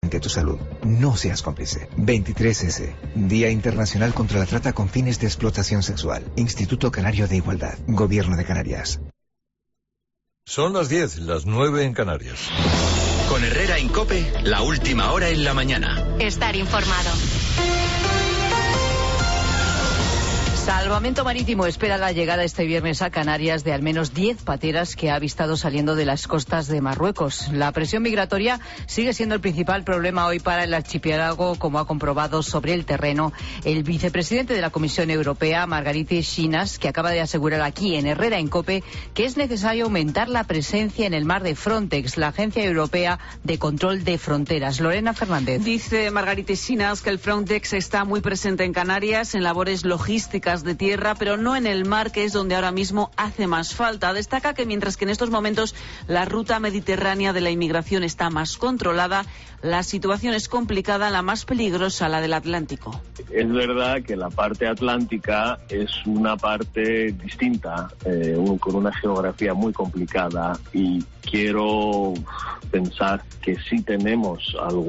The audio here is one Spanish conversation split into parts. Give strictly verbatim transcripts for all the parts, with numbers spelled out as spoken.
que tu salud. No seas cómplice. veintitrés ese, Día Internacional contra la Trata con Fines de Explotación Sexual. Instituto Canario de Igualdad. Gobierno de Canarias. Son las diez, las nueve en Canarias. Con Herrera en COPE, la última hora en la mañana. Estar informado. Salvamento Marítimo espera la llegada este viernes a Canarias de al menos diez pateras que ha avistado saliendo de las costas de Marruecos. La presión migratoria sigue siendo el principal problema hoy para el archipiélago, como ha comprobado sobre el terreno el vicepresidente de la Comisión Europea, Margaritis Schinas, que acaba de asegurar aquí en Herrera en COPE que es necesario aumentar la presencia en el mar de Frontex, la Agencia Europea de Control de Fronteras. Lorena Fernández. Dice Margaritis Schinas que el Frontex está muy presente en Canarias en labores logísticas de tierra, pero no en el mar, que es donde ahora mismo hace más falta. Destaca que mientras que en estos momentos la ruta mediterránea de la inmigración está más controlada, la situación es complicada, la más peligrosa, la del Atlántico. Es verdad que la parte atlántica es una parte distinta, eh, un, con una geografía muy complicada, y quiero pensar que si tenemos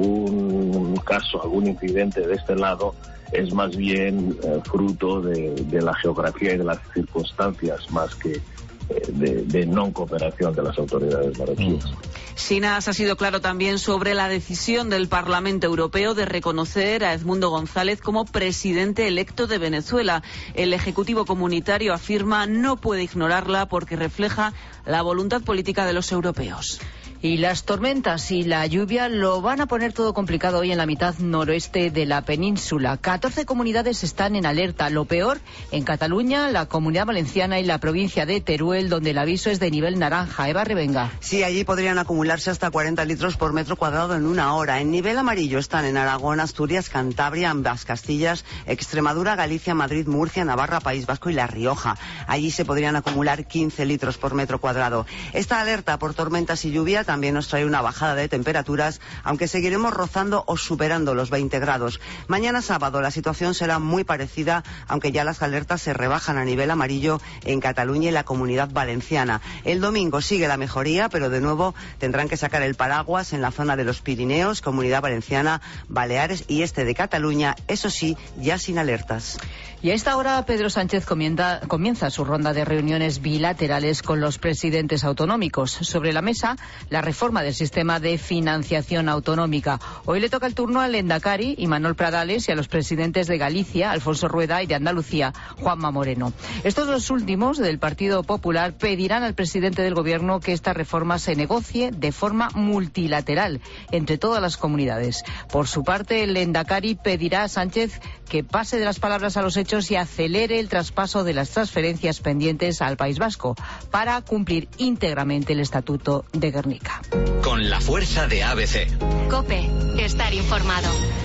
algún caso, algún incidente de este lado, es más bien eh, fruto de, de la geografía y de las circunstancias, más que eh, de, de no cooperación de las autoridades marroquíes. Schinas ha sido claro también sobre la decisión del Parlamento Europeo de reconocer a Edmundo González como presidente electo de Venezuela. El Ejecutivo Comunitario afirma no puede ignorarla porque refleja la voluntad política de los europeos. Y las tormentas y la lluvia lo van a poner todo complicado hoy en la mitad noroeste de la península. catorce comunidades están en alerta. Lo peor en Cataluña, la Comunidad Valenciana y la provincia de Teruel, donde el aviso es de nivel naranja. Eva Revenga. Sí, allí podrían acumularse hasta cuarenta litros por metro cuadrado en una hora. En nivel amarillo están en Aragón, Asturias, Cantabria, ambas Castillas, Extremadura, Galicia, Madrid, Murcia, Navarra, País Vasco y La Rioja. Allí se podrían acumular quince litros por metro cuadrado. Esta alerta por tormentas y lluvia también nos trae una bajada de temperaturas, aunque seguiremos rozando o superando los veinte grados. Mañana sábado la situación será muy parecida, aunque ya las alertas se rebajan a nivel amarillo en Cataluña y la Comunidad Valenciana. El domingo sigue la mejoría, pero de nuevo tendrán que sacar el paraguas en la zona de los Pirineos, Comunidad Valenciana, Baleares y este de Cataluña, eso sí, ya sin alertas. Y a esta hora Pedro Sánchez comienza, comienza su ronda de reuniones bilaterales con los presidentes autonómicos. Sobre la mesa, la reforma del sistema de financiación autonómica. Hoy le toca el turno al Endacari, Imanol Pradales, y a los presidentes de Galicia, Alfonso Rueda, y de Andalucía, Juanma Moreno. Estos dos últimos, del Partido Popular, pedirán al presidente del Gobierno que esta reforma se negocie de forma multilateral entre todas las comunidades. Por su parte, el Endacari pedirá a Sánchez que pase de las palabras a los hechos y acelere el traspaso de las transferencias pendientes al País Vasco para cumplir íntegramente el Estatuto de Gernika. Con la fuerza de A B C. COPE, estar informado.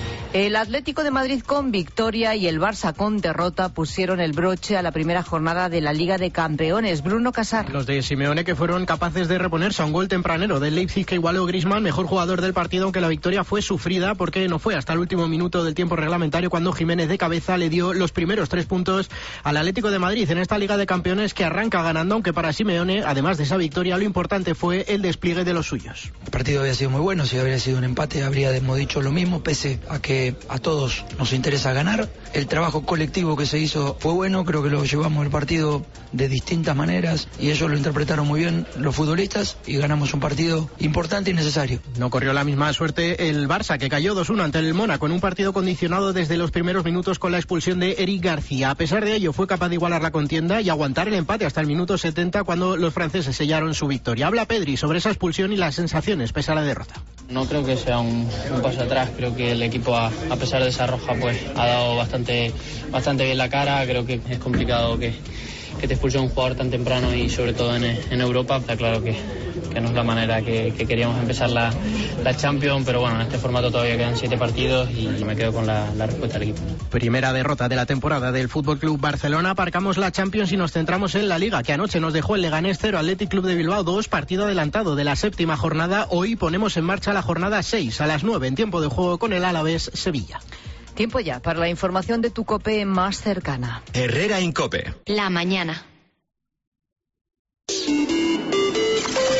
El Atlético de Madrid con victoria y el Barça con derrota pusieron el broche a la primera jornada de la Liga de Campeones. Bruno Casar. Los de Simeone, que fueron capaces de reponerse a un gol tempranero del Leipzig que igualó Griezmann, mejor jugador del partido, aunque la victoria fue sufrida porque no fue hasta el último minuto del tiempo reglamentario cuando Jiménez de cabeza le dio los primeros tres puntos al Atlético de Madrid en esta Liga de Campeones que arranca ganando, aunque para Simeone, además de esa victoria, lo importante fue el despliegue de los suyos. El partido había sido muy bueno, si habría sido un empate habríamos dicho lo mismo, pese a que a todos nos interesa ganar. El trabajo colectivo que se hizo fue bueno, creo que lo llevamos el partido de distintas maneras y ellos lo interpretaron muy bien los futbolistas y ganamos un partido importante y necesario. No corrió la misma suerte el Barça, que cayó dos uno ante el Mónaco en un partido condicionado desde los primeros minutos con la expulsión de Eric García. A pesar de ello fue capaz de igualar la contienda y aguantar el empate hasta el minuto setenta cuando los franceses sellaron su victoria. Habla Pedri sobre esa expulsión y las sensaciones pese a la derrota. No creo que sea un, un paso atrás, creo que el equipo a, a pesar de esa roja pues ha dado bastante bastante bien la cara. Creo que es complicado que, que te expulse un jugador tan temprano y sobre todo en, en Europa. Está claro que, que no es la manera que, que queríamos empezar la, la Champions, pero bueno, en este formato todavía quedan siete partidos y me quedo con la, la respuesta del equipo. Primera derrota de la temporada del F C Barcelona. Aparcamos la Champions y nos centramos en la Liga, que anoche nos dejó el Leganés cero, Athletic Club de Bilbao dos, partido adelantado de la séptima jornada. Hoy ponemos en marcha la jornada seis a las nueve en tiempo de juego con el Alavés Sevilla. Tiempo ya para la información de tu COPE más cercana. Herrera en COPE. La mañana. Estar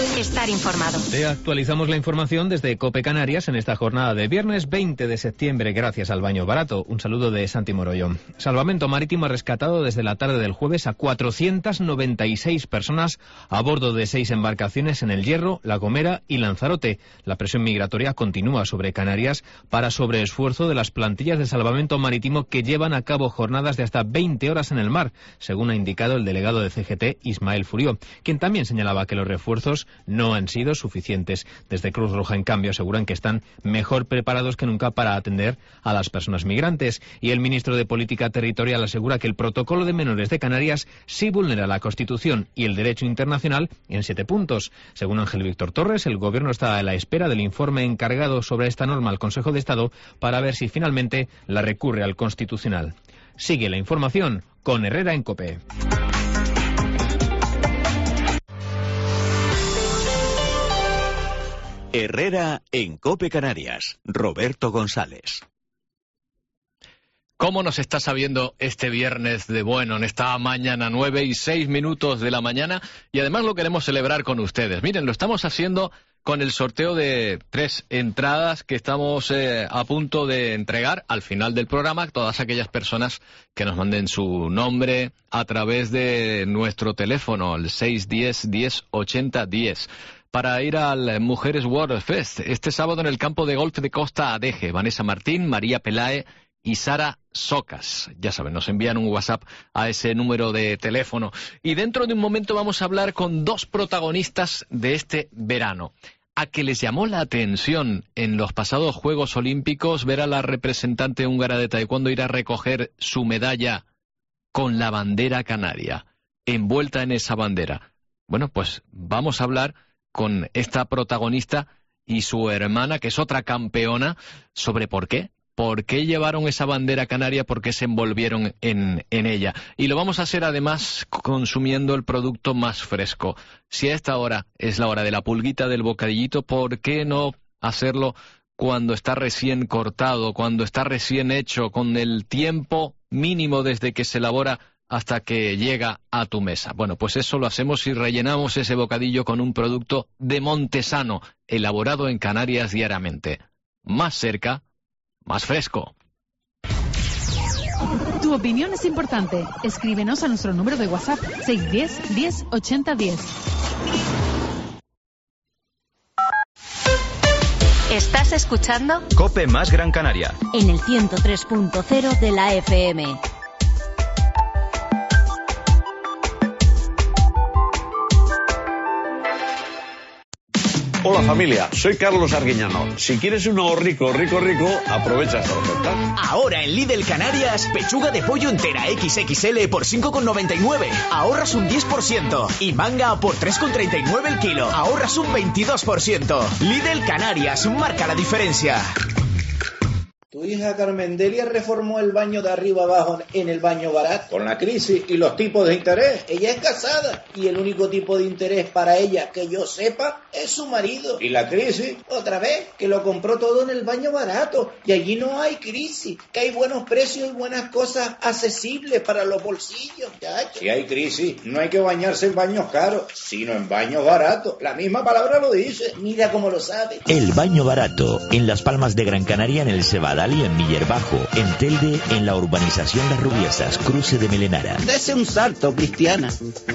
estar informado. Te actualizamos la información desde COPE Canarias en esta jornada de viernes veinte de septiembre, gracias al baño barato. Un saludo de Santi Morollón. Salvamento Marítimo ha rescatado desde la tarde del jueves a cuatrocientas noventa y seis personas a bordo de seis embarcaciones en El Hierro, La Gomera y Lanzarote. La presión migratoria continúa sobre Canarias para sobreesfuerzo de las plantillas de salvamento marítimo que llevan a cabo jornadas de hasta veinte horas en el mar, según ha indicado el delegado de C G T, Ismael Furió, quien también señalaba que los refuerzos no han sido suficientes. Desde Cruz Roja, en cambio, aseguran que están mejor preparados que nunca para atender a las personas migrantes. Y el ministro de Política Territorial asegura que el protocolo de menores de Canarias sí vulnera la Constitución y el derecho internacional en siete puntos. Según Ángel Víctor Torres, el Gobierno está a la espera del informe encargado sobre esta norma al Consejo de Estado para ver si finalmente la recurre al Constitucional. Sigue la información con Herrera en COPE. Herrera en COPE Canarias. Roberto González. ¿Cómo nos está sabiendo este viernes de bueno en esta mañana, nueve y seis minutos de la mañana? Y además lo queremos celebrar con ustedes. Miren, lo estamos haciendo con el sorteo de tres entradas que estamos eh, a punto de entregar al final del programa a todas aquellas personas que nos manden su nombre a través de nuestro teléfono, el seis uno cero, diez, ochenta, diez. Para ir al Mujeres World Fest este sábado en el campo de golf de Costa Adeje. Vanessa Martín, María Pelae y Sara Socas. Ya saben, nos envían un WhatsApp a ese número de teléfono. Y dentro de un momento vamos a hablar con dos protagonistas de este verano. A que les llamó la atención en los pasados Juegos Olímpicos ver a la representante húngara de taekwondo ir a recoger su medalla con la bandera canaria, envuelta en esa bandera. Bueno, pues vamos a hablar con esta protagonista y su hermana, que es otra campeona, sobre por qué. ¿Por qué llevaron esa bandera canaria? ¿Por qué se envolvieron en, en ella? Y lo vamos a hacer además consumiendo el producto más fresco. Si a esta hora es la hora de la pulguita del bocadillito, ¿por qué no hacerlo cuando está recién cortado, cuando está recién hecho, con el tiempo mínimo desde que se elabora hasta que llega a tu mesa? Bueno, pues eso lo hacemos si rellenamos ese bocadillo con un producto de Montesano, elaborado en Canarias diariamente. Más cerca, más fresco. Tu opinión es importante. Escríbenos a nuestro número de WhatsApp seis uno cero, diez, ochenta, diez. ¿Estás escuchando? COPE más Gran Canaria. En el ciento tres punto cero de la F M. Hola familia, soy Carlos Arguiñano. Si quieres un ahorrico rico rico, aprovecha esta oferta. Ahora en Lidl Canarias, pechuga de pollo entera equis equis ele por cinco con noventa y nueve. Ahorras un diez por ciento. Y manga por tres con treinta y nueve el kilo. Ahorras un veintidós por ciento. Lidl Canarias, marca la diferencia. Tu hija Carmen Delia reformó el baño de arriba abajo en el baño barato. Con la crisis y los tipos de interés, ella es casada y el único tipo de interés para ella que yo sepa es su marido. Y la crisis, otra vez, que lo compró todo en el baño barato y allí no hay crisis, que hay buenos precios y buenas cosas accesibles para los bolsillos. Chacho. Si hay crisis, no hay que bañarse en baños caros, sino en baños baratos. La misma palabra lo dice, mira cómo lo sabe. El baño barato, en Las Palmas de Gran Canaria, en el Cebadal y en Miller Bajo, en Telde, en la urbanización Las Rubiesas, cruce de Melenara. Dese un salto, Cristiana.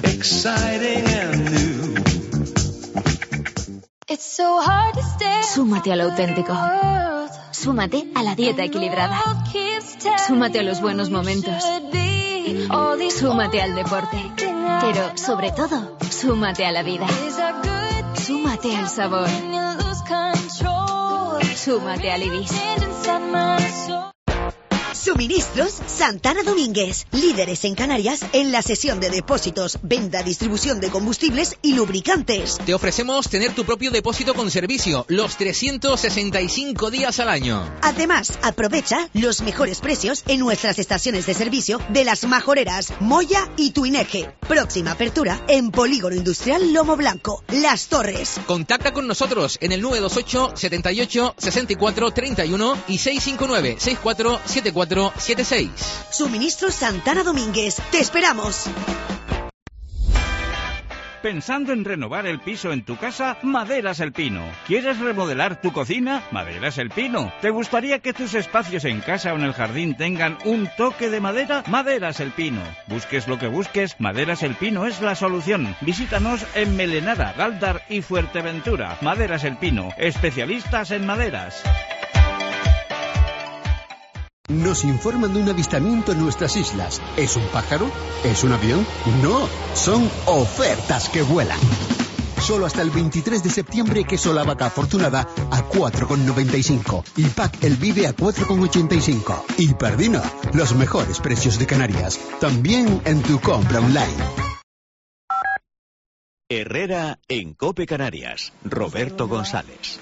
Súmate a lo auténtico. Súmate a la dieta equilibrada. Súmate a los buenos momentos. Súmate al deporte. Pero, sobre todo, súmate a la vida. Súmate al sabor. Súmate al Ibis. Suministros Santana Domínguez, líderes en Canarias en la sesión de depósitos, venta, distribución de combustibles y lubricantes. Te ofrecemos tener tu propio depósito con servicio los trescientos sesenta y cinco días al año. Además, aprovecha los mejores precios en nuestras estaciones de servicio de Las Majoreras, Moya y Tuineje. Próxima apertura en Polígono Industrial Lomo Blanco, Las Torres. Contacta con nosotros en el nueve dos ocho, setenta y ocho, sesenta y cuatro, treinta y uno y seis cinco nueve, sesenta y cuatro, setenta y cuatro setenta y seis. Suministros Santana Domínguez. Te esperamos. ¿Pensando en renovar el piso en tu casa? Maderas El Pino. ¿Quieres remodelar tu cocina? Maderas El Pino. ¿Te gustaría que tus espacios en casa o en el jardín tengan un toque de madera? Maderas El Pino. Busques lo que busques, Maderas El Pino es la solución. Visítanos en Melenara, Galdar y Fuerteventura. Maderas El Pino, especialistas en maderas. Nos informan de un avistamiento en nuestras islas. ¿Es un pájaro? ¿Es un avión? No, son ofertas que vuelan. Solo hasta el veintitrés de septiembre queso la vaca afortunada a cuatro con noventa y cinco y pack El Vive a cuatro con ochenta y cinco. Y Pardina, los mejores precios de Canarias, también en tu compra online. Herrera en COPE Canarias. Roberto González.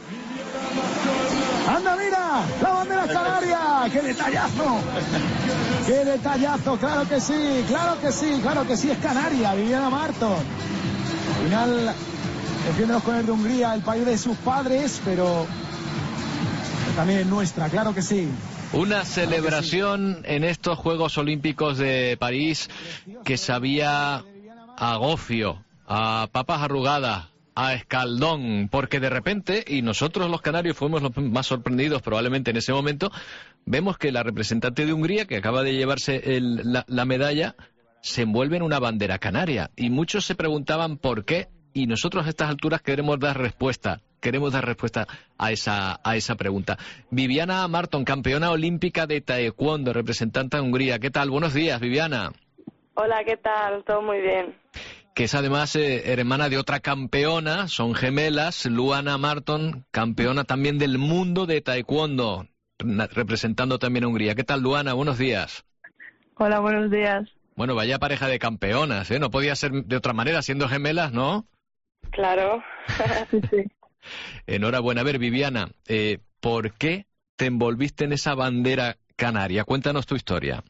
¡Anda, mira! ¡La bandera canaria! ¡Qué detallazo! ¡Qué detallazo! ¡Claro que sí! ¡Claro que sí! ¡Claro que sí! Es Canaria, Viviana Marton. Al final, defiende los colores de Hungría, el país de sus padres, pero también es nuestra, claro que sí. Una celebración en estos Juegos Olímpicos de París que sabía a gofio, a papas arrugadas, a escaldón, porque de repente, y nosotros los canarios fuimos los más sorprendidos probablemente en ese momento, vemos que la representante de Hungría, que acaba de llevarse el, la, la medalla, se envuelve en una bandera canaria. Y muchos se preguntaban por qué, y nosotros a estas alturas queremos dar respuesta, queremos dar respuesta a esa, a esa pregunta. Viviana Marton, campeona olímpica de taekwondo, representante de Hungría. ¿Qué tal? Buenos días, Viviana. Hola, ¿qué tal? Todo muy bien. Que es además eh, hermana de otra campeona, son gemelas, Luana Marton, campeona también del mundo de taekwondo, representando también a Hungría. ¿Qué tal, Luana? Buenos días. Hola, buenos días. Bueno, vaya pareja de campeonas, ¿eh? No podía ser de otra manera, siendo gemelas, ¿no? Claro, sí, sí. Enhorabuena. A ver, Viviana, eh, ¿por qué te envolviste en esa bandera canaria? Cuéntanos tu historia.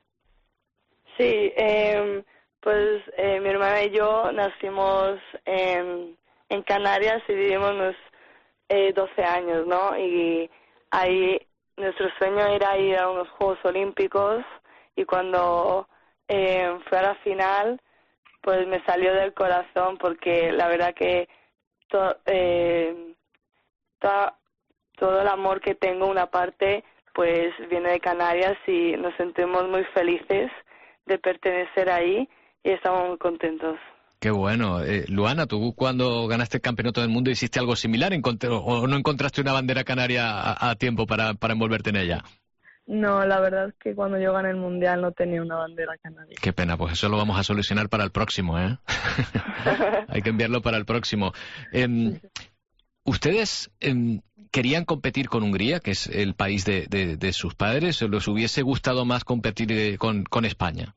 Sí, eh... Pues eh, mi hermana y yo nacimos en, en Canarias y vivimos unos eh, doce años, ¿no? Y ahí nuestro sueño era ir a unos Juegos Olímpicos y cuando eh, fue a la final, pues me salió del corazón porque la verdad que to, eh, to, todo el amor que tengo, una parte, pues viene de Canarias y nos sentimos muy felices de pertenecer ahí. Y estamos muy contentos. Qué bueno. Eh, Luana, ¿tú cuando ganaste el Campeonato del Mundo hiciste algo similar o no encontraste una bandera canaria a, a tiempo para, para envolverte en ella? No, la verdad es que cuando yo gané el Mundial no tenía una bandera canaria. Qué pena, pues eso lo vamos a solucionar para el próximo, ¿eh? Hay que enviarlo para el próximo. Eh, ¿Ustedes eh, querían competir con Hungría, que es el país de, de, de sus padres, o les hubiese gustado más competir eh, con, con España?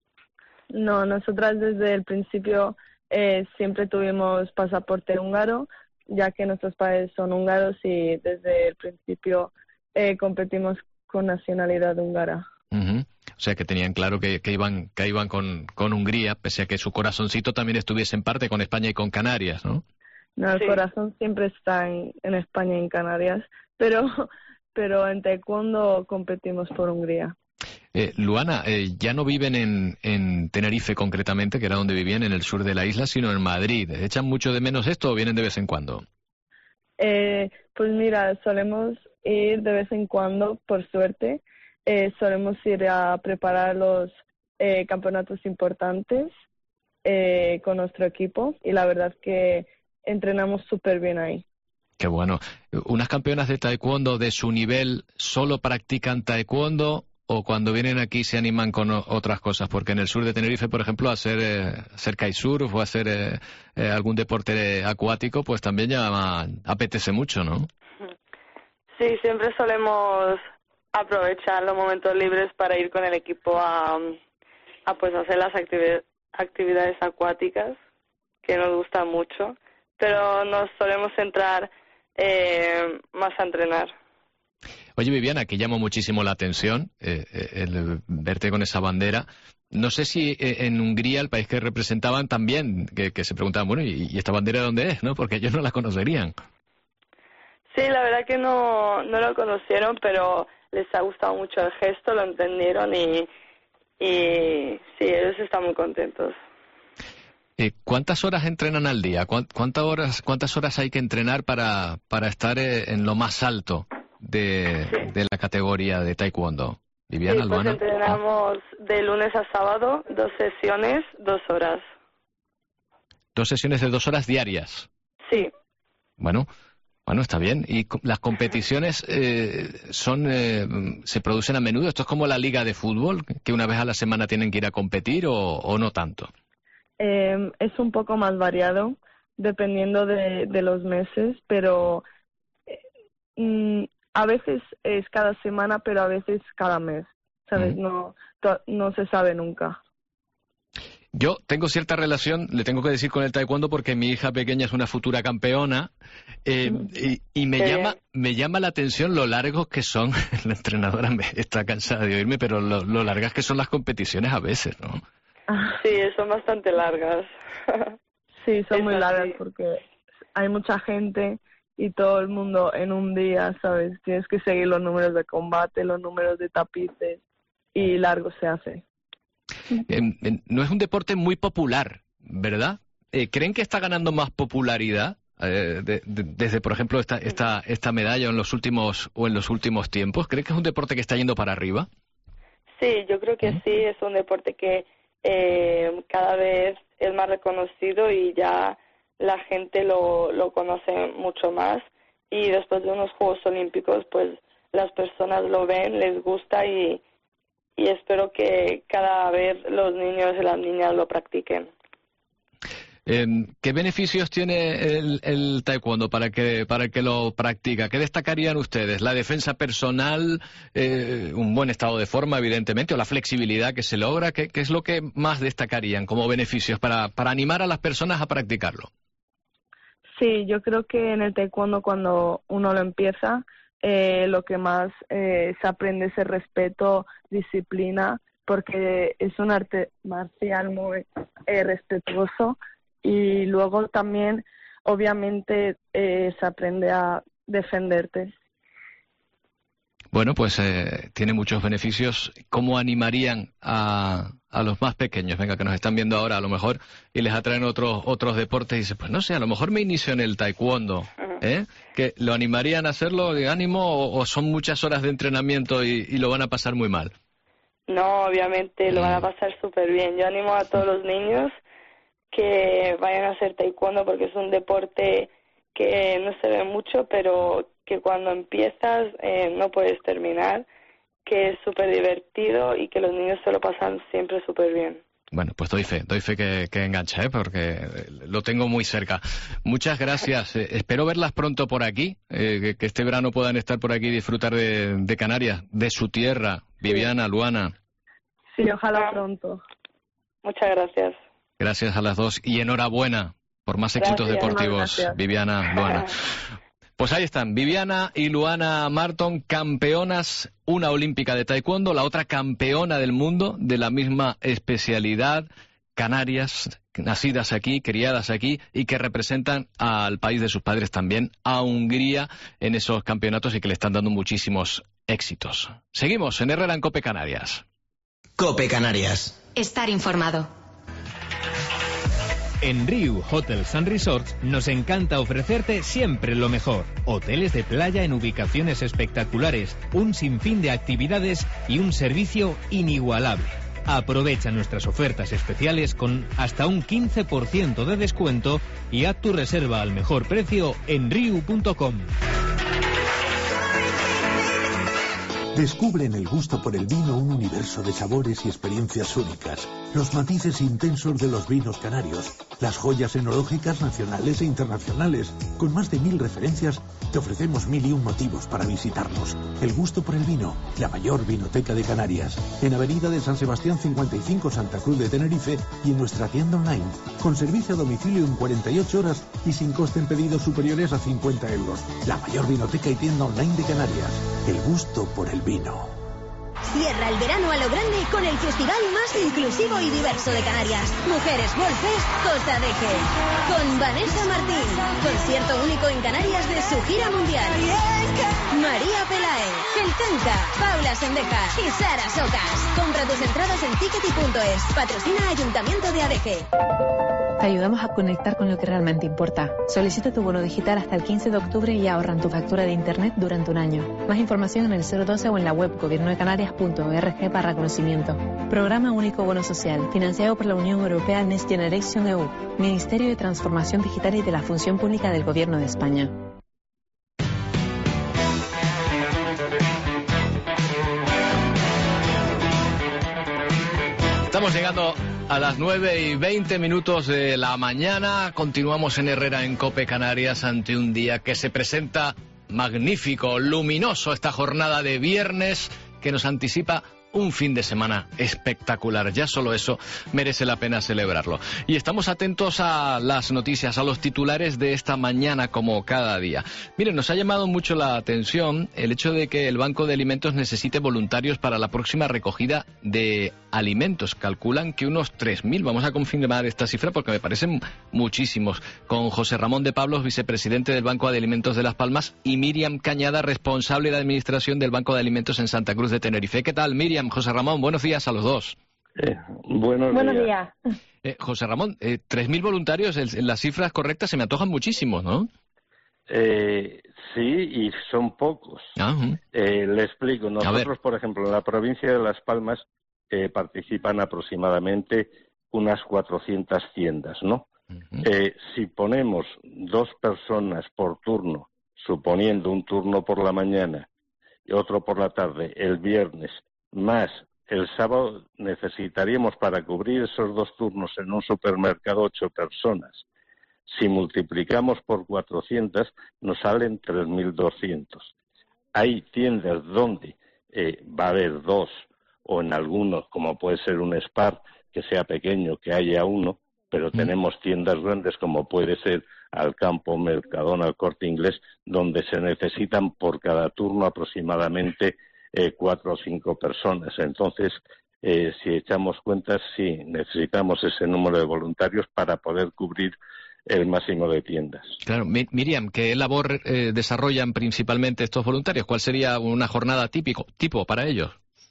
No, nosotras desde el principio eh, siempre tuvimos pasaporte húngaro, ya que nuestros padres son húngaros y desde el principio eh, competimos con nacionalidad húngara. Uh-huh. O sea que tenían claro que, que iban, que iban con, con Hungría, pese a que su corazoncito también estuviese en parte con España y con Canarias, ¿no? No, el sí. corazón siempre está en, en España y en Canarias, pero, pero en taekwondo competimos por Hungría. Eh, Luana, eh, ya no viven en, en Tenerife concretamente, que era donde vivían, en el sur de la isla, sino en Madrid. ¿Echan mucho de menos esto o vienen de vez en cuando? Eh, pues mira, solemos ir de vez en cuando, por suerte. Eh, solemos ir a preparar los eh, campeonatos importantes eh, con nuestro equipo y la verdad que entrenamos súper bien ahí. Qué bueno. ¿Unas campeonas de taekwondo de su nivel solo practican taekwondo o cuando vienen aquí se animan con otras cosas? Porque en el sur de Tenerife, por ejemplo, hacer, eh, hacer kitesurf o hacer eh, eh, algún deporte acuático, pues también ya apetece mucho, ¿no? Sí, siempre solemos aprovechar los momentos libres para ir con el equipo a, a pues hacer las actividades, actividades acuáticas, que nos gustan mucho, pero nos solemos centrar eh, más a entrenar. Oye, Viviana, que llama muchísimo la atención eh, el verte con esa bandera. No sé si eh, en Hungría, el país que representaban, también, que, que se preguntaban, bueno, ¿y, ¿y esta bandera dónde es? ¿No? Porque ellos no la conocerían. Sí, la verdad que no, no lo conocieron, pero les ha gustado mucho el gesto, lo entendieron y, y sí, ellos están muy contentos. Eh, ¿Cuántas horas entrenan al día? ¿Cuántas horas, cuántas horas hay que entrenar para, para estar eh, en lo más alto de, sí. de la categoría de taekwondo? Viviana, sí, pues Luana. Entrenamos de lunes a sábado, dos sesiones, dos horas. Dos sesiones de dos horas diarias. Sí. Bueno, bueno, está bien. ¿Y las competiciones eh, son eh, se producen a menudo? ¿Esto es como la liga de fútbol, que una vez a la semana tienen que ir a competir o, o no tanto? Eh, es un poco más variado, dependiendo de, de los meses, pero eh, a veces es cada semana, pero a veces cada mes, ¿sabes? Mm. No, to, no se sabe nunca. Yo tengo cierta relación, le tengo que decir, con el taekwondo porque mi hija pequeña es una futura campeona eh, y, y me llama me llama la atención lo largos que son. La entrenadora me está cansada de oírme, pero lo, lo largas que son las competiciones a veces, ¿no? Sí, son bastante largas. Sí, son es muy largas porque hay mucha gente y todo el mundo en un día, ¿sabes? Tienes que seguir los números de combate, los números de tapices y largo se hace. Eh, eh, no es un deporte muy popular, ¿verdad? Eh, ¿Creen que está ganando más popularidad eh, de, de, desde, por ejemplo, esta, esta, esta medalla en los últimos o en los últimos tiempos? ¿Creen que es un deporte que está yendo para arriba? Sí, yo creo que sí, es un deporte que eh, cada vez es más reconocido y ya la gente lo, lo conoce mucho más, y después de unos Juegos Olímpicos pues las personas lo ven, les gusta y, y espero que cada vez los niños y las niñas lo practiquen. Eh, ¿Qué beneficios tiene el, el taekwondo para que para el que lo practica? ¿Qué destacarían ustedes? ¿La defensa personal, eh, un buen estado de forma, evidentemente, o la flexibilidad que se logra? ¿Qué, qué es lo que más destacarían como beneficios para, para animar a las personas a practicarlo? Sí, yo creo que en el taekwondo cuando uno lo empieza, eh, lo que más eh, se aprende es el respeto, disciplina, porque es un arte marcial muy eh, respetuoso. Y luego también, obviamente, eh, se aprende a defenderte. Bueno, pues eh, tiene muchos beneficios. ¿Cómo animarían a, a los más pequeños? Venga, que nos están viendo ahora a lo mejor y les atraen otros otros deportes y dicen, pues no sé, a lo mejor me inicio en el taekwondo. ¿Eh? ¿Que lo animarían a hacerlo de ánimo o, o son muchas horas de entrenamiento y, y lo van a pasar muy mal? No, obviamente lo van a pasar súper bien. Yo animo a todos los niños que vayan a hacer taekwondo porque es un deporte que no se ve mucho, pero que cuando empiezas eh, no puedes terminar, que es súper divertido y que los niños se lo pasan siempre súper bien. Bueno, pues doy fe, doy fe que, que engancha, ¿eh? Porque lo tengo muy cerca. Muchas gracias. Eh, espero verlas pronto por aquí, eh, que, que este verano puedan estar por aquí y disfrutar de, de Canarias, de su tierra. Viviana, Luana. Sí, ojalá pronto. Muchas gracias. Gracias a las dos y enhorabuena por más éxitos gracias, deportivos, Viviana, Luana. Pues ahí están, Viviana y Luana Marton, campeonas, una olímpica de taekwondo, la otra campeona del mundo de la misma especialidad, Canarias, nacidas aquí, criadas aquí y que representan al país de sus padres también, a Hungría, en esos campeonatos y que le están dando muchísimos éxitos. Seguimos en Herrera en Cope Canarias. Cope Canarias. Estar informado. En Riu Hotels and Resorts nos encanta ofrecerte siempre lo mejor. Hoteles de playa en ubicaciones espectaculares, un sinfín de actividades y un servicio inigualable. Aprovecha nuestras ofertas especiales con hasta un quince por ciento de descuento y haz tu reserva al mejor precio en riu punto com. Descubre en el gusto por el vino un universo de sabores y experiencias únicas, los matices intensos de los vinos canarios, las joyas enológicas nacionales e internacionales. Con más de mil referencias, te ofrecemos mil y un motivos para visitarnos. El gusto por el vino, la mayor vinoteca de Canarias. En Avenida de San Sebastián cincuenta y cinco, Santa Cruz de Tenerife, y en nuestra tienda online, con servicio a domicilio en cuarenta y ocho horas y sin coste en pedidos superiores a cincuenta euros. La mayor vinoteca y tienda online de Canarias. El gusto por el vino. Cierra el verano a lo grande con el festival más inclusivo y diverso de Canarias. Mujeres World Fest Costa de G. Con Vanessa Martín. Concierto único en Canarias de su gira mundial. María Pelae, El Canta, Paula Sendejas y Sara Socas. Compra tus entradas en tickety punto es. Patrocina Ayuntamiento de A D G. Te ayudamos a conectar con lo que realmente importa. Solicita tu bono digital hasta el quince de octubre y ahorra en tu factura de internet durante un año. Más información en el cero doce o en la web gobierno de canarias punto org barra conocimiento. Programa Único Bono Social, financiado por la Unión Europea Next Generation E U, Ministerio de Transformación Digital y de la Función Pública del Gobierno de España. Estamos llegando a las nueve y veinte minutos de la mañana. Continuamos en Herrera en COPE Canarias ante un día que se presenta magnífico, luminoso, esta jornada de viernes que nos anticipa un fin de semana espectacular. Ya solo eso merece la pena celebrarlo. Y estamos atentos a las noticias, a los titulares de esta mañana como cada día. Miren, nos ha llamado mucho la atención el hecho de que el Banco de Alimentos necesite voluntarios para la próxima recogida de alimentos. Calculan que unos tres mil. Vamos a confirmar esta cifra porque me parecen muchísimos. Con José Ramón de Pablos, vicepresidente del Banco de Alimentos de Las Palmas, y Miriam Cañada, responsable de administración del Banco de Alimentos en Santa Cruz de Tenerife. ¿Qué tal, Miriam? José Ramón, buenos días a los dos. Eh, buenos, buenos días. días. Eh, José Ramón, eh, tres mil voluntarios, el, las cifras correctas se me antojan muchísimos, ¿no? Eh, sí, y son pocos. Uh-huh. Eh, le explico. Nosotros, por ejemplo, en la provincia de Las Palmas eh, participan aproximadamente unas cuatrocientas tiendas, ¿no? Uh-huh. Eh, si ponemos dos personas por turno, suponiendo un turno por la mañana y otro por la tarde, el viernes, más el sábado, necesitaríamos para cubrir esos dos turnos en un supermercado ocho personas. Si multiplicamos por cuatrocientas, nos salen tres mil doscientos. Hay tiendas donde eh, va a haber dos, o en algunos, como puede ser un Spar, que sea pequeño, que haya uno, pero mm. tenemos tiendas grandes como puede ser Alcampo, Mercadona, El Corte Inglés, donde se necesitan por cada turno aproximadamente Eh, cuatro o cinco personas. Entonces, eh, si echamos cuentas, sí, necesitamos ese número de voluntarios para poder cubrir el máximo de tiendas. Claro, Miriam, ¿qué labor eh, desarrollan principalmente estos voluntarios? ¿Cuál sería una jornada típico, tipo para ellos?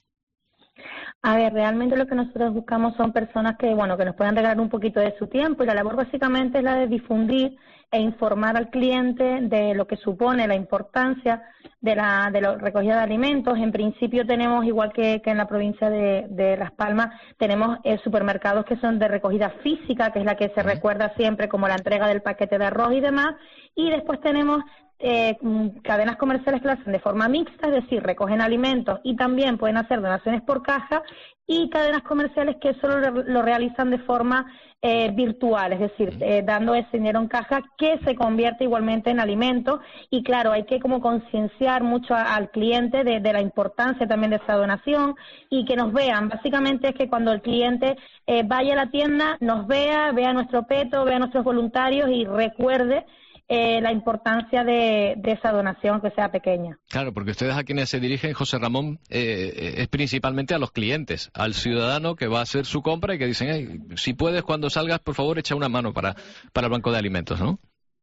A ver, realmente lo que nosotros buscamos son personas que, bueno, que nos puedan regalar un poquito de su tiempo, y la labor básicamente es la de difundir e informar al cliente de lo que supone la importancia de la, de la recogida de alimentos. En principio tenemos, igual que, que en la provincia de, de Las Palmas, tenemos eh, supermercados que son de recogida física, que es la que se recuerda siempre como la entrega del paquete de arroz y demás, y después tenemos Eh, cadenas comerciales que lo hacen de forma mixta, es decir, recogen alimentos y también pueden hacer donaciones por caja, y cadenas comerciales que solo lo realizan de forma eh, virtual, es decir, eh, dando ese dinero en caja que se convierte igualmente en alimentos. Y claro, hay que como concienciar mucho a, al cliente de, de la importancia también de esa donación, y que nos vean. Básicamente es que cuando el cliente eh, vaya a la tienda, nos vea, vea nuestro peto, vea a nuestros voluntarios y recuerde Eh, la importancia de, de esa donación, que sea pequeña. Claro, porque ustedes a quienes se dirigen, José Ramón, eh, es principalmente a los clientes, al ciudadano que va a hacer su compra y que dicen, hey, si puedes cuando salgas, por favor, echa una mano para, para el Banco de Alimentos, ¿no?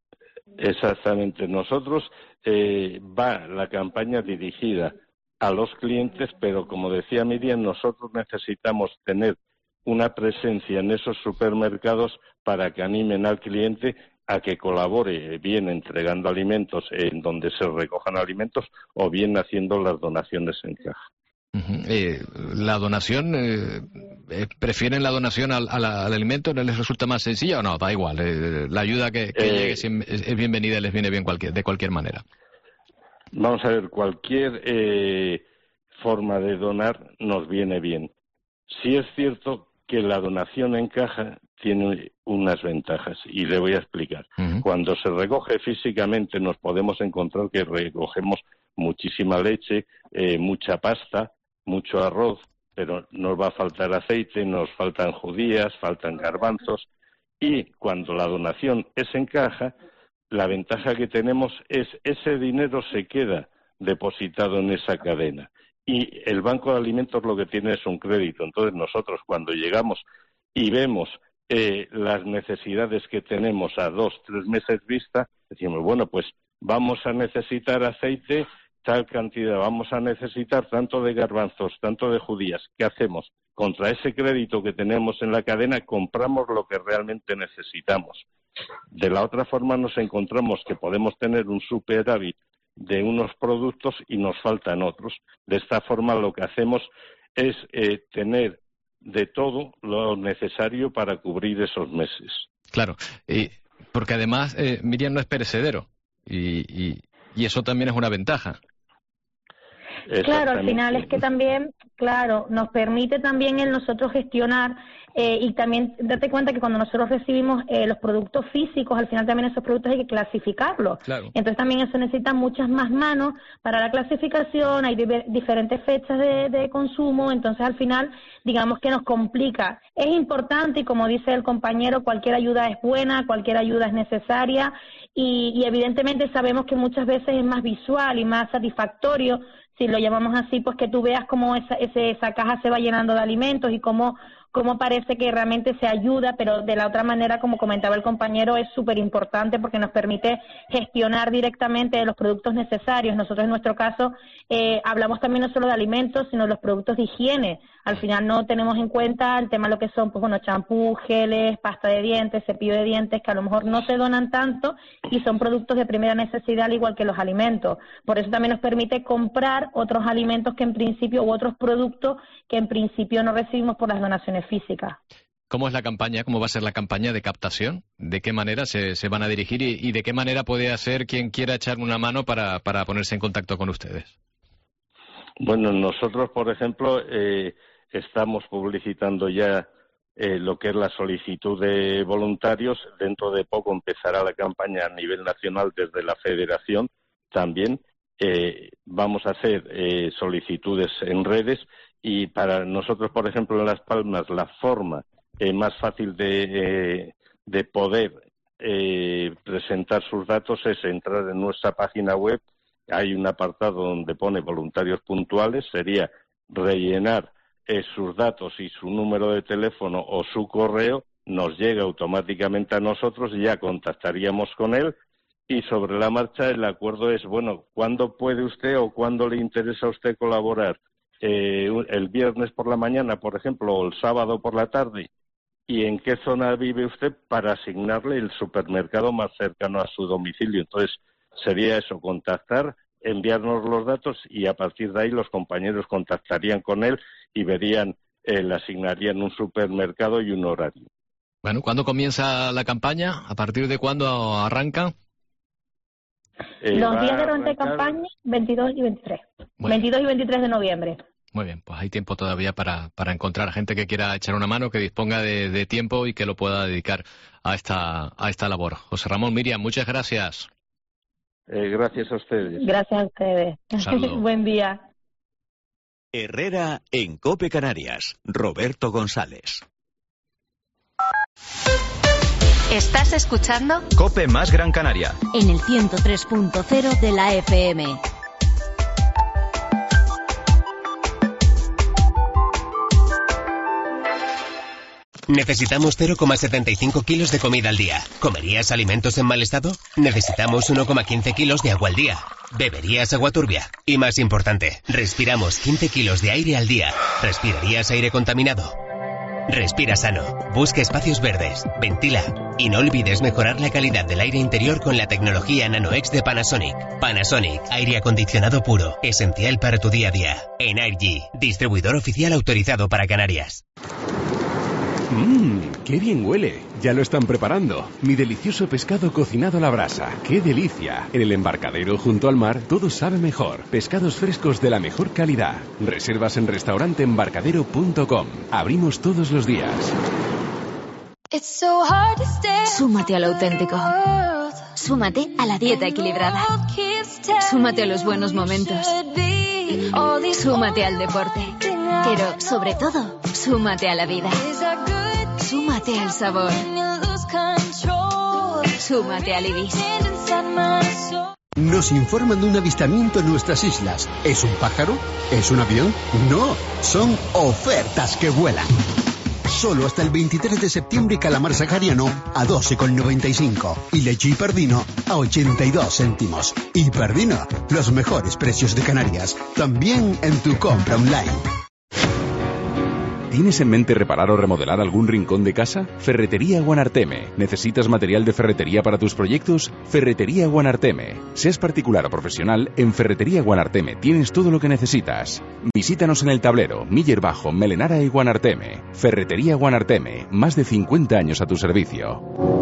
Exactamente. Nosotros eh, va la campaña dirigida a los clientes, pero como decía Miriam, nosotros necesitamos tener una presencia en esos supermercados para que animen al cliente a que colabore, bien entregando alimentos en donde se recojan alimentos o bien haciendo las donaciones en caja. Uh-huh. Eh, la donación, eh, eh, ¿prefieren la donación al, al, al alimento? ¿No les resulta más sencilla o no? Da igual, eh, la ayuda que, que eh, llegue es, es bienvenida y les viene bien cualquier, de cualquier manera. Vamos a ver, cualquier eh, forma de donar nos viene bien. Sí es cierto que la donación en caja tiene unas ventajas y le voy a explicar. Uh-huh. Cuando se recoge físicamente nos podemos encontrar que recogemos muchísima leche, eh, mucha pasta, mucho arroz, pero nos va a faltar aceite, nos faltan judías, faltan garbanzos, y cuando la donación es en caja, la ventaja que tenemos es ese dinero se queda depositado en esa cadena. Y el Banco de Alimentos lo que tiene es un crédito. Entonces nosotros cuando llegamos y vemos eh, las necesidades que tenemos a dos, tres meses vista, decimos, bueno, pues vamos a necesitar aceite tal cantidad, vamos a necesitar tanto de garbanzos, tanto de judías. ¿Qué hacemos? Contra ese crédito que tenemos en la cadena, compramos lo que realmente necesitamos. De la otra forma nos encontramos que podemos tener un superávit de unos productos y nos faltan otros. De esta forma lo que hacemos es eh, tener de todo lo necesario para cubrir esos meses. Claro, y porque además eh, Miriam no es perecedero y, y, y eso también es una ventaja. Claro, al final es que también, claro, nos permite también el nosotros gestionar eh, y también date cuenta que cuando nosotros recibimos eh, los productos físicos, al final también esos productos hay que clasificarlos. Claro. Entonces también eso necesita muchas más manos para la clasificación, hay di- diferentes fechas de, de consumo, entonces al final digamos que nos complica. Es importante y como dice el compañero, cualquier ayuda es buena, cualquier ayuda es necesaria y, y evidentemente sabemos que muchas veces es más visual y más satisfactorio, si lo llamamos así, pues que tú veas cómo esa, ese, esa caja se va llenando de alimentos y cómo, cómo parece que realmente se ayuda, pero de la otra manera, como comentaba el compañero, es súper importante porque nos permite gestionar directamente los productos necesarios. Nosotros en nuestro caso eh, hablamos también no solo de alimentos, sino de los productos de higiene. Al final no tenemos en cuenta el tema de lo que son, pues bueno, champú, geles, pasta de dientes, cepillo de dientes, que a lo mejor no se donan tanto y son productos de primera necesidad, al igual que los alimentos. Por eso también nos permite comprar otros alimentos que en principio, u otros productos que en principio no recibimos por las donaciones físicas. ¿Cómo es la campaña? ¿Cómo va a ser la campaña de captación? ¿De qué manera se, se van a dirigir y, y de qué manera puede hacer quien quiera echar una mano para, para ponerse en contacto con ustedes? Bueno, nosotros, por ejemplo, eh, estamos publicitando ya eh, lo que es la solicitud de voluntarios. Dentro de poco empezará la campaña a nivel nacional desde la Federación también. Eh, vamos a hacer eh, solicitudes en redes y para nosotros, por ejemplo, en Las Palmas, la forma eh, más fácil de, eh, de poder eh, presentar sus datos es entrar en nuestra página web. Hay un apartado donde pone voluntarios puntuales, sería rellenar eh, sus datos y su número de teléfono o su correo, nos llega automáticamente a nosotros y ya contactaríamos con él. Y sobre la marcha el acuerdo es, bueno, ¿cuándo puede usted o cuándo le interesa a usted colaborar? Eh, el viernes por la mañana, por ejemplo, o el sábado por la tarde. ¿Y en qué zona vive usted para asignarle el supermercado más cercano a su domicilio? Entonces, sería eso, contactar, enviarnos los datos y a partir de ahí los compañeros contactarían con él y verían, eh, le asignarían un supermercado y un horario. Bueno, ¿cuándo comienza la campaña? ¿A partir de cuándo arranca? Eh, Los días de durante campaña, veintidós y veintitrés. Bueno. veintidós y veintitrés de noviembre. Muy bien, pues hay tiempo todavía para, para encontrar a gente que quiera echar una mano, que disponga de, de tiempo y que lo pueda dedicar a esta, a esta labor. José Ramón, Miriam, muchas gracias. Eh, gracias a ustedes. Gracias a ustedes. Buen día. Herrera en COPE Canarias. Roberto González. ¿Estás escuchando? COPE más Gran Canaria. En el ciento tres punto cero de la F M. Necesitamos cero coma setenta y cinco kilos de comida al día. ¿Comerías alimentos en mal estado? Necesitamos uno coma quince kilos de agua al día. ¿Beberías agua turbia? Y más importante, respiramos quince kilos de aire al día. ¿Respirarías aire contaminado? Respira sano, busca espacios verdes, ventila y no olvides mejorar la calidad del aire interior con la tecnología NanoX de Panasonic. Panasonic, aire acondicionado puro, esencial para tu día a día. Energy, distribuidor oficial autorizado para Canarias. Mmm, qué bien huele. Ya lo están preparando. Mi delicioso pescado cocinado a la brasa. ¡Qué delicia! En el embarcadero junto al mar todo sabe mejor. Pescados frescos de la mejor calidad. Reservas en restaurante embarcadero punto com. Abrimos todos los días. Súmate a lo auténtico. Súmate a la dieta equilibrada. Súmate a los buenos momentos. Súmate al deporte. Pero, sobre todo, súmate a la vida. Súmate al sabor. Súmate al Ibis. Nos informan de un avistamiento en nuestras islas. ¿Es un pájaro? ¿Es un avión? No, son ofertas que vuelan. Solo hasta el veintitrés de septiembre calamar sahariano a doce con noventa y cinco y leche y pardino a ochenta y dos céntimos. Y Pardino, los mejores precios de Canarias, también en tu compra online. ¿Tienes en mente reparar o remodelar algún rincón de casa? Ferretería Guanarteme. ¿Necesitas material de ferretería para tus proyectos? Ferretería Guanarteme. Seas particular o profesional, en Ferretería Guanarteme tienes todo lo que necesitas. Visítanos en El Tablero, Miller Bajo, Melenara y Guanarteme. Ferretería Guanarteme. Más de cincuenta años a tu servicio.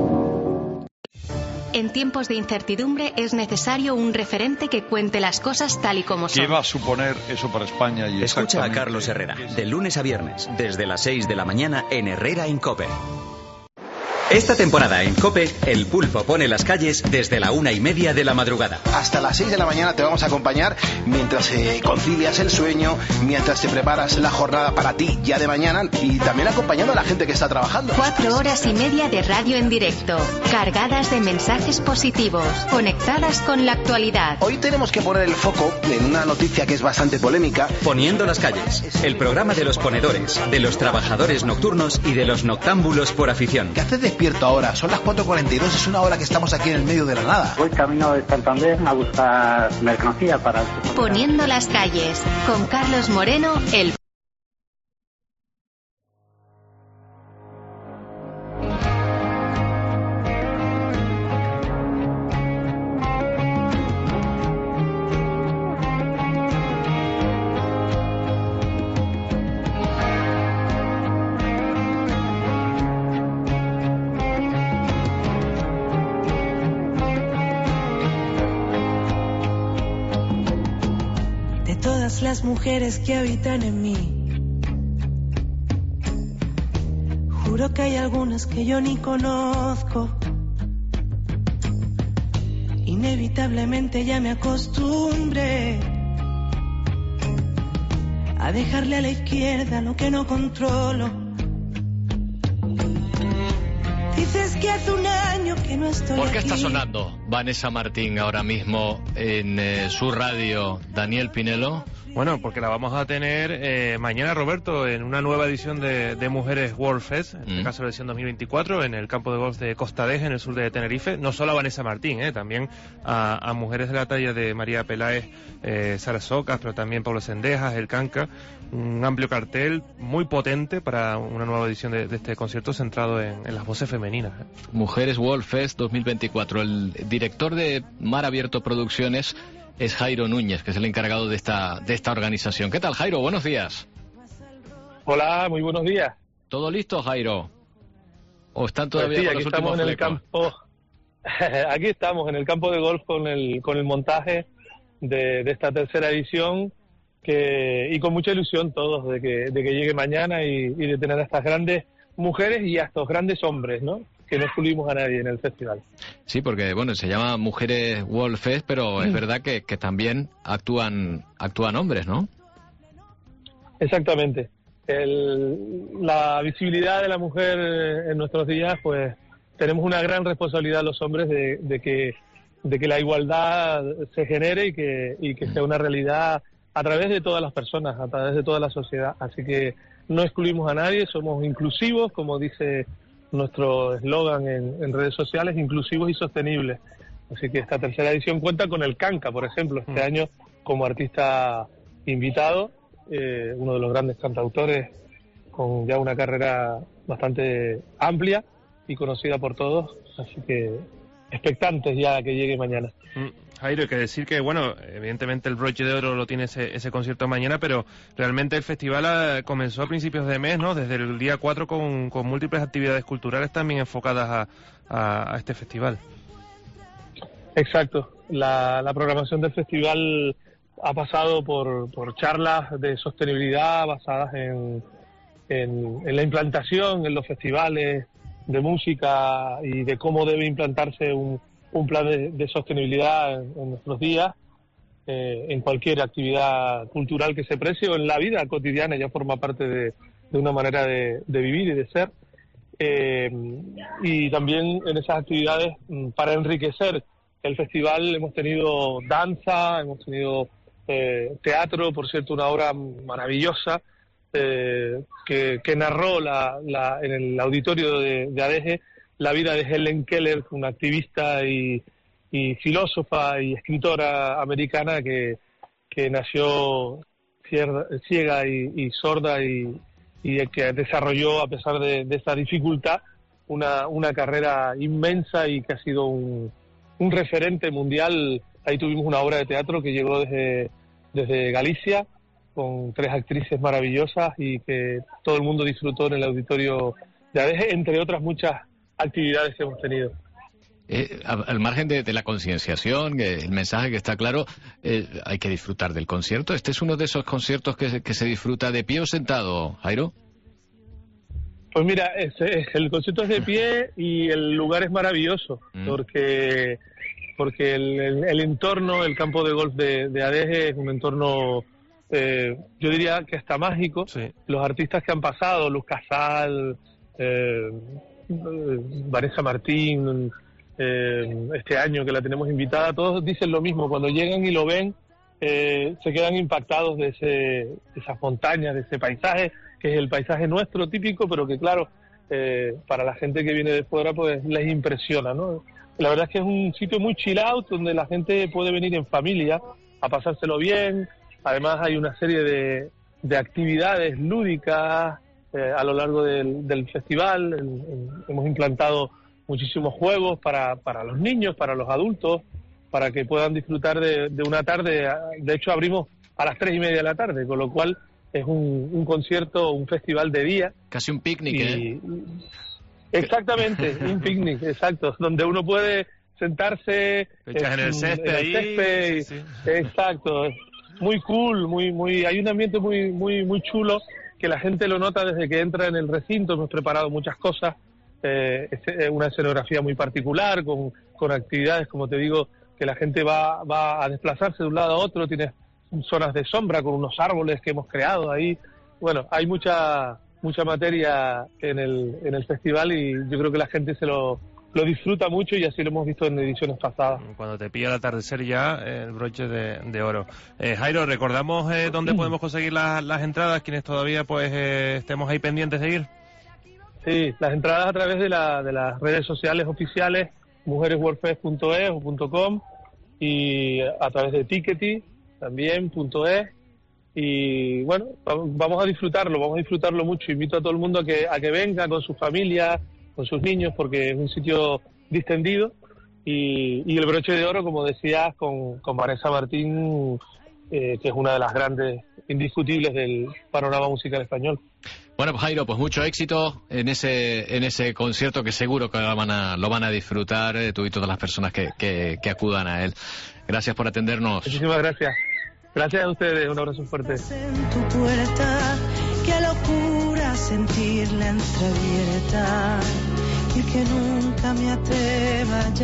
En tiempos de incertidumbre es necesario un referente que cuente las cosas tal y como son. ¿Qué va a suponer eso para España? Y Escucha a Carlos Herrera, de lunes a viernes, desde las seis de la mañana en Herrera en COPE. Esta temporada en COPE, el Pulpo pone las calles desde la una y media de la madrugada. Hasta las seis de la mañana te vamos a acompañar mientras eh, concilias el sueño, mientras te preparas la jornada para ti ya de mañana y también acompañando a la gente que está trabajando. Cuatro horas y media de radio en directo, cargadas de mensajes positivos, conectadas con la actualidad. Hoy tenemos que poner el foco en una noticia que es bastante polémica. Poniendo las calles, el programa de los ponedores, de los trabajadores nocturnos y de los noctámbulos por afición. ¿Qué haces despierto ahora? Son las cuatro cuarenta y dos, es una hora que estamos aquí en el medio de la nada. Voy camino de Santander a buscar mercancía para... Poniendo las calles, con Carlos Moreno, el... Las mujeres que habitan en mí, juro que hay algunas que yo ni conozco. Inevitablemente ya me acostumbré a dejarle a la izquierda lo que no controlo. Dices que hace un año que no estoy ¿Por qué aquí? Está sonando Vanessa Martín ahora mismo en eh, su radio, Daniel Pinelo? Bueno, porque la vamos a tener eh, mañana, Roberto, en una nueva edición de, de Mujeres World Fest, en este mm. caso la edición dos mil veinticuatro, en el campo de golf de Costa Deje, en el sur de Tenerife. No solo a Vanessa Martín, eh, también a, a mujeres de la talla de María Peláez, eh, Sara Socas, pero también Pablo Sendejas, El Canca. Un amplio cartel muy potente para una nueva edición de, de este concierto centrado en, en las voces femeninas. Eh. Mujeres World Fest dos mil veinticuatro. El director de Mar Abierto Producciones es Jairo Núñez, que es el encargado de esta de esta organización. ¿Qué tal, Jairo? Buenos días. Hola, muy buenos días. ¿Todo listo, Jairo? ¿O están todavía pues sí, con aquí los estamos últimos en el flecos? campo. Aquí estamos en el campo de golf con el con el montaje de, de esta tercera edición, que y con mucha ilusión todos de que de que llegue mañana y, y de tener a estas grandes mujeres y a estos grandes hombres, ¿no?, que no excluimos a nadie en el festival. Sí, porque bueno, se llama Mujeres World Fest, pero es verdad que, que también actúan actúan hombres, ¿no? Exactamente. El, la visibilidad de la mujer en nuestros días, pues tenemos una gran responsabilidad los hombres de, de que de que la igualdad se genere y que y que sea una realidad a través de todas las personas, a través de toda la sociedad. Así que no excluimos a nadie, somos inclusivos, como dice nuestro eslogan en, en redes sociales, inclusivos y sostenibles. Así que esta tercera edición cuenta con el Canca, por ejemplo, este mm. año como artista invitado, eh, uno de los grandes cantautores con ya una carrera bastante amplia y conocida por todos, así que expectantes ya que llegue mañana. Mm. Jairo, hay que decir que, bueno, evidentemente el broche de oro lo tiene ese, ese concierto mañana, pero realmente el festival a, comenzó a principios de mes, ¿no? Desde el día cuatro con, con múltiples actividades culturales también enfocadas a, a, a este festival. Exacto. La, la programación del festival ha pasado por, por charlas de sostenibilidad basadas en, en, en la implantación en los festivales de música y de cómo debe implantarse un un plan de, de sostenibilidad en, en nuestros días, eh, en cualquier actividad cultural que se precie o en la vida cotidiana, ya forma parte de, de una manera de, de vivir y de ser. Eh, y también en esas actividades, para enriquecer el festival, hemos tenido danza, hemos tenido eh, teatro, por cierto, una obra maravillosa eh, que, que narró la, la, en el auditorio de, de Adeje la vida de Helen Keller, una activista y, y filósofa y escritora americana que, que nació ciega y, y sorda y, y que desarrolló, a pesar de, de esa dificultad, una, una carrera inmensa y que ha sido un, un referente mundial. Ahí tuvimos una obra de teatro que llegó desde, desde Galicia, con tres actrices maravillosas y que todo el mundo disfrutó en el auditorio de Adeje, entre otras muchas actividades que hemos tenido. Eh, al margen de, de la concienciación, el mensaje que está claro, eh, hay que disfrutar del concierto. ¿Este es uno de esos conciertos que, que se disfruta de pie o sentado, Jairo? Pues mira, es, es, el concierto es de pie y el lugar es maravilloso, mm. porque porque el, el, el entorno, el campo de golf de, de Adeje es un entorno, eh, yo diría que hasta mágico. Sí. Los artistas que han pasado, Luz Casal, eh, Vanessa Martín, eh, este año que la tenemos invitada, todos dicen lo mismo. Cuando llegan y lo ven, eh, se quedan impactados de, ese, de esas montañas, de ese paisaje, que es el paisaje nuestro típico, pero que claro, eh, para la gente que viene de fuera pues les impresiona, ¿no? La verdad es que es un sitio muy chill out, donde la gente puede venir en familia a pasárselo bien. Además hay una serie de, de actividades lúdicas eh, a lo largo del, del festival. En, en, hemos implantado muchísimos juegos para, para los niños, para los adultos, para que puedan disfrutar de, de una tarde. De hecho, abrimos a las tres y media de la tarde, con lo cual es un, un concierto, un festival de día. Casi un picnic, y, ¿eh? Exactamente, un picnic, exacto, donde uno puede sentarse echas en el césped, ahí, césped sí, sí. Exacto, muy cool, muy muy hay un ambiente muy muy muy chulo que la gente lo nota desde que entra en el recinto. Hemos preparado muchas cosas, eh, es una escenografía muy particular con, con actividades, como te digo, que la gente va va a desplazarse de un lado a otro. Tiene zonas de sombra con unos árboles que hemos creado ahí. Bueno, hay mucha mucha materia en el en el festival y yo creo que la gente se lo lo disfruta mucho, y así lo hemos visto en ediciones pasadas. Cuando te pilla el atardecer ya, el broche de, de oro. Eh, Jairo, recordamos eh, dónde podemos conseguir la, las entradas, quienes todavía pues eh, estemos ahí pendientes de ir. Sí, las entradas a través de la de las redes sociales oficiales, mujeres world fest punto es o .com, y a través de Tickety también .es. Y bueno, vamos a disfrutarlo, vamos a disfrutarlo mucho. Invito a todo el mundo a que a que venga con su familia, con sus niños, porque es un sitio distendido. Y, y el broche de oro, como decías, con, con Vanessa Martín, eh, que es una de las grandes indiscutibles del panorama musical español. Bueno, pues Jairo, pues mucho éxito en ese en ese concierto, que seguro que lo van a, lo van a disfrutar eh, tú y todas las personas que, que, que acudan a él. Gracias por atendernos. Muchísimas gracias. Gracias a ustedes, un abrazo fuerte. En tu puerta, qué locura sentir la entreabierta y que nunca me atreva a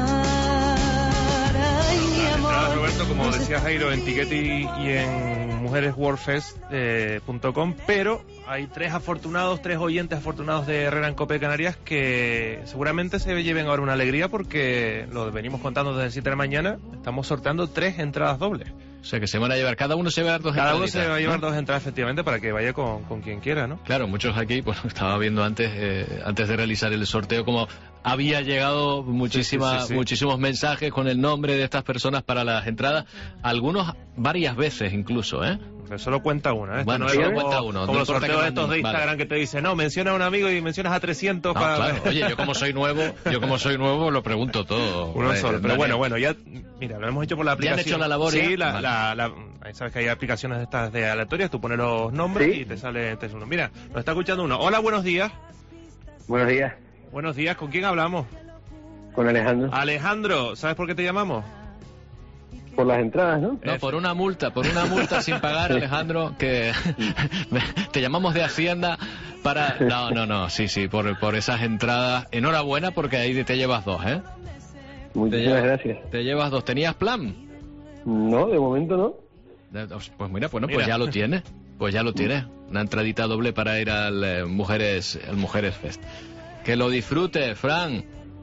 llamar. Ay, mi amor. Entradas, Roberto, como decía Jairo, en Tickety y en mujeres world fest punto com, eh, pero hay tres afortunados, tres oyentes afortunados de Herrera en Cope Canarias que seguramente se lleven ahora una alegría, porque lo venimos contando desde siete de la mañana, estamos sorteando tres entradas dobles. O sea, que se van a llevar, cada uno se va a llevar dos cada entradas. Cada uno se va a llevar ¿no? dos entradas, efectivamente, para que vaya con, con quien quiera, ¿no? Claro, muchos aquí, pues estaba viendo antes eh, antes de realizar el sorteo, como había llegado muchísima, sí, sí, sí, sí. muchísimos mensajes con el nombre de estas personas para las entradas, algunos varias veces incluso, ¿eh? Pero solo cuenta una, ¿eh? Bueno, no solo como, cuenta uno. Como no los sorteos de estos de Instagram, vale, que te dicen, no, menciona a un amigo y mencionas a trescientos no, para... Claro. Oye, yo como soy nuevo, yo como soy nuevo lo pregunto todo. Uno vale, solo, pero vale. bueno, bueno, ya, mira, lo hemos hecho por la aplicación. ¿Ya han hecho la labor? Sí, ya? la, vale. la, la, sabes que hay aplicaciones de estas de aleatorias, tú pones los nombres ¿sí? y te sale te uno. Mira, nos está escuchando uno. Hola, buenos días. Buenos días. Buenos días, ¿con quién hablamos? Con Alejandro. Alejandro, ¿sabes por qué te llamamos? Por las entradas, ¿no? No, por una multa, por una multa sin pagar, Alejandro, que te llamamos de Hacienda para... No, no, no, sí, sí, por, por esas entradas. Enhorabuena, porque ahí te llevas dos, ¿eh? Muchísimas gracias. Te llevas dos. ¿Tenías plan? No, de momento no. Pues mira, bueno, pues ya lo tienes. Pues ya lo tienes. Una entradita doble para ir al eh, Mujeres al Mujeres Fest. Que lo disfrutes, Fran.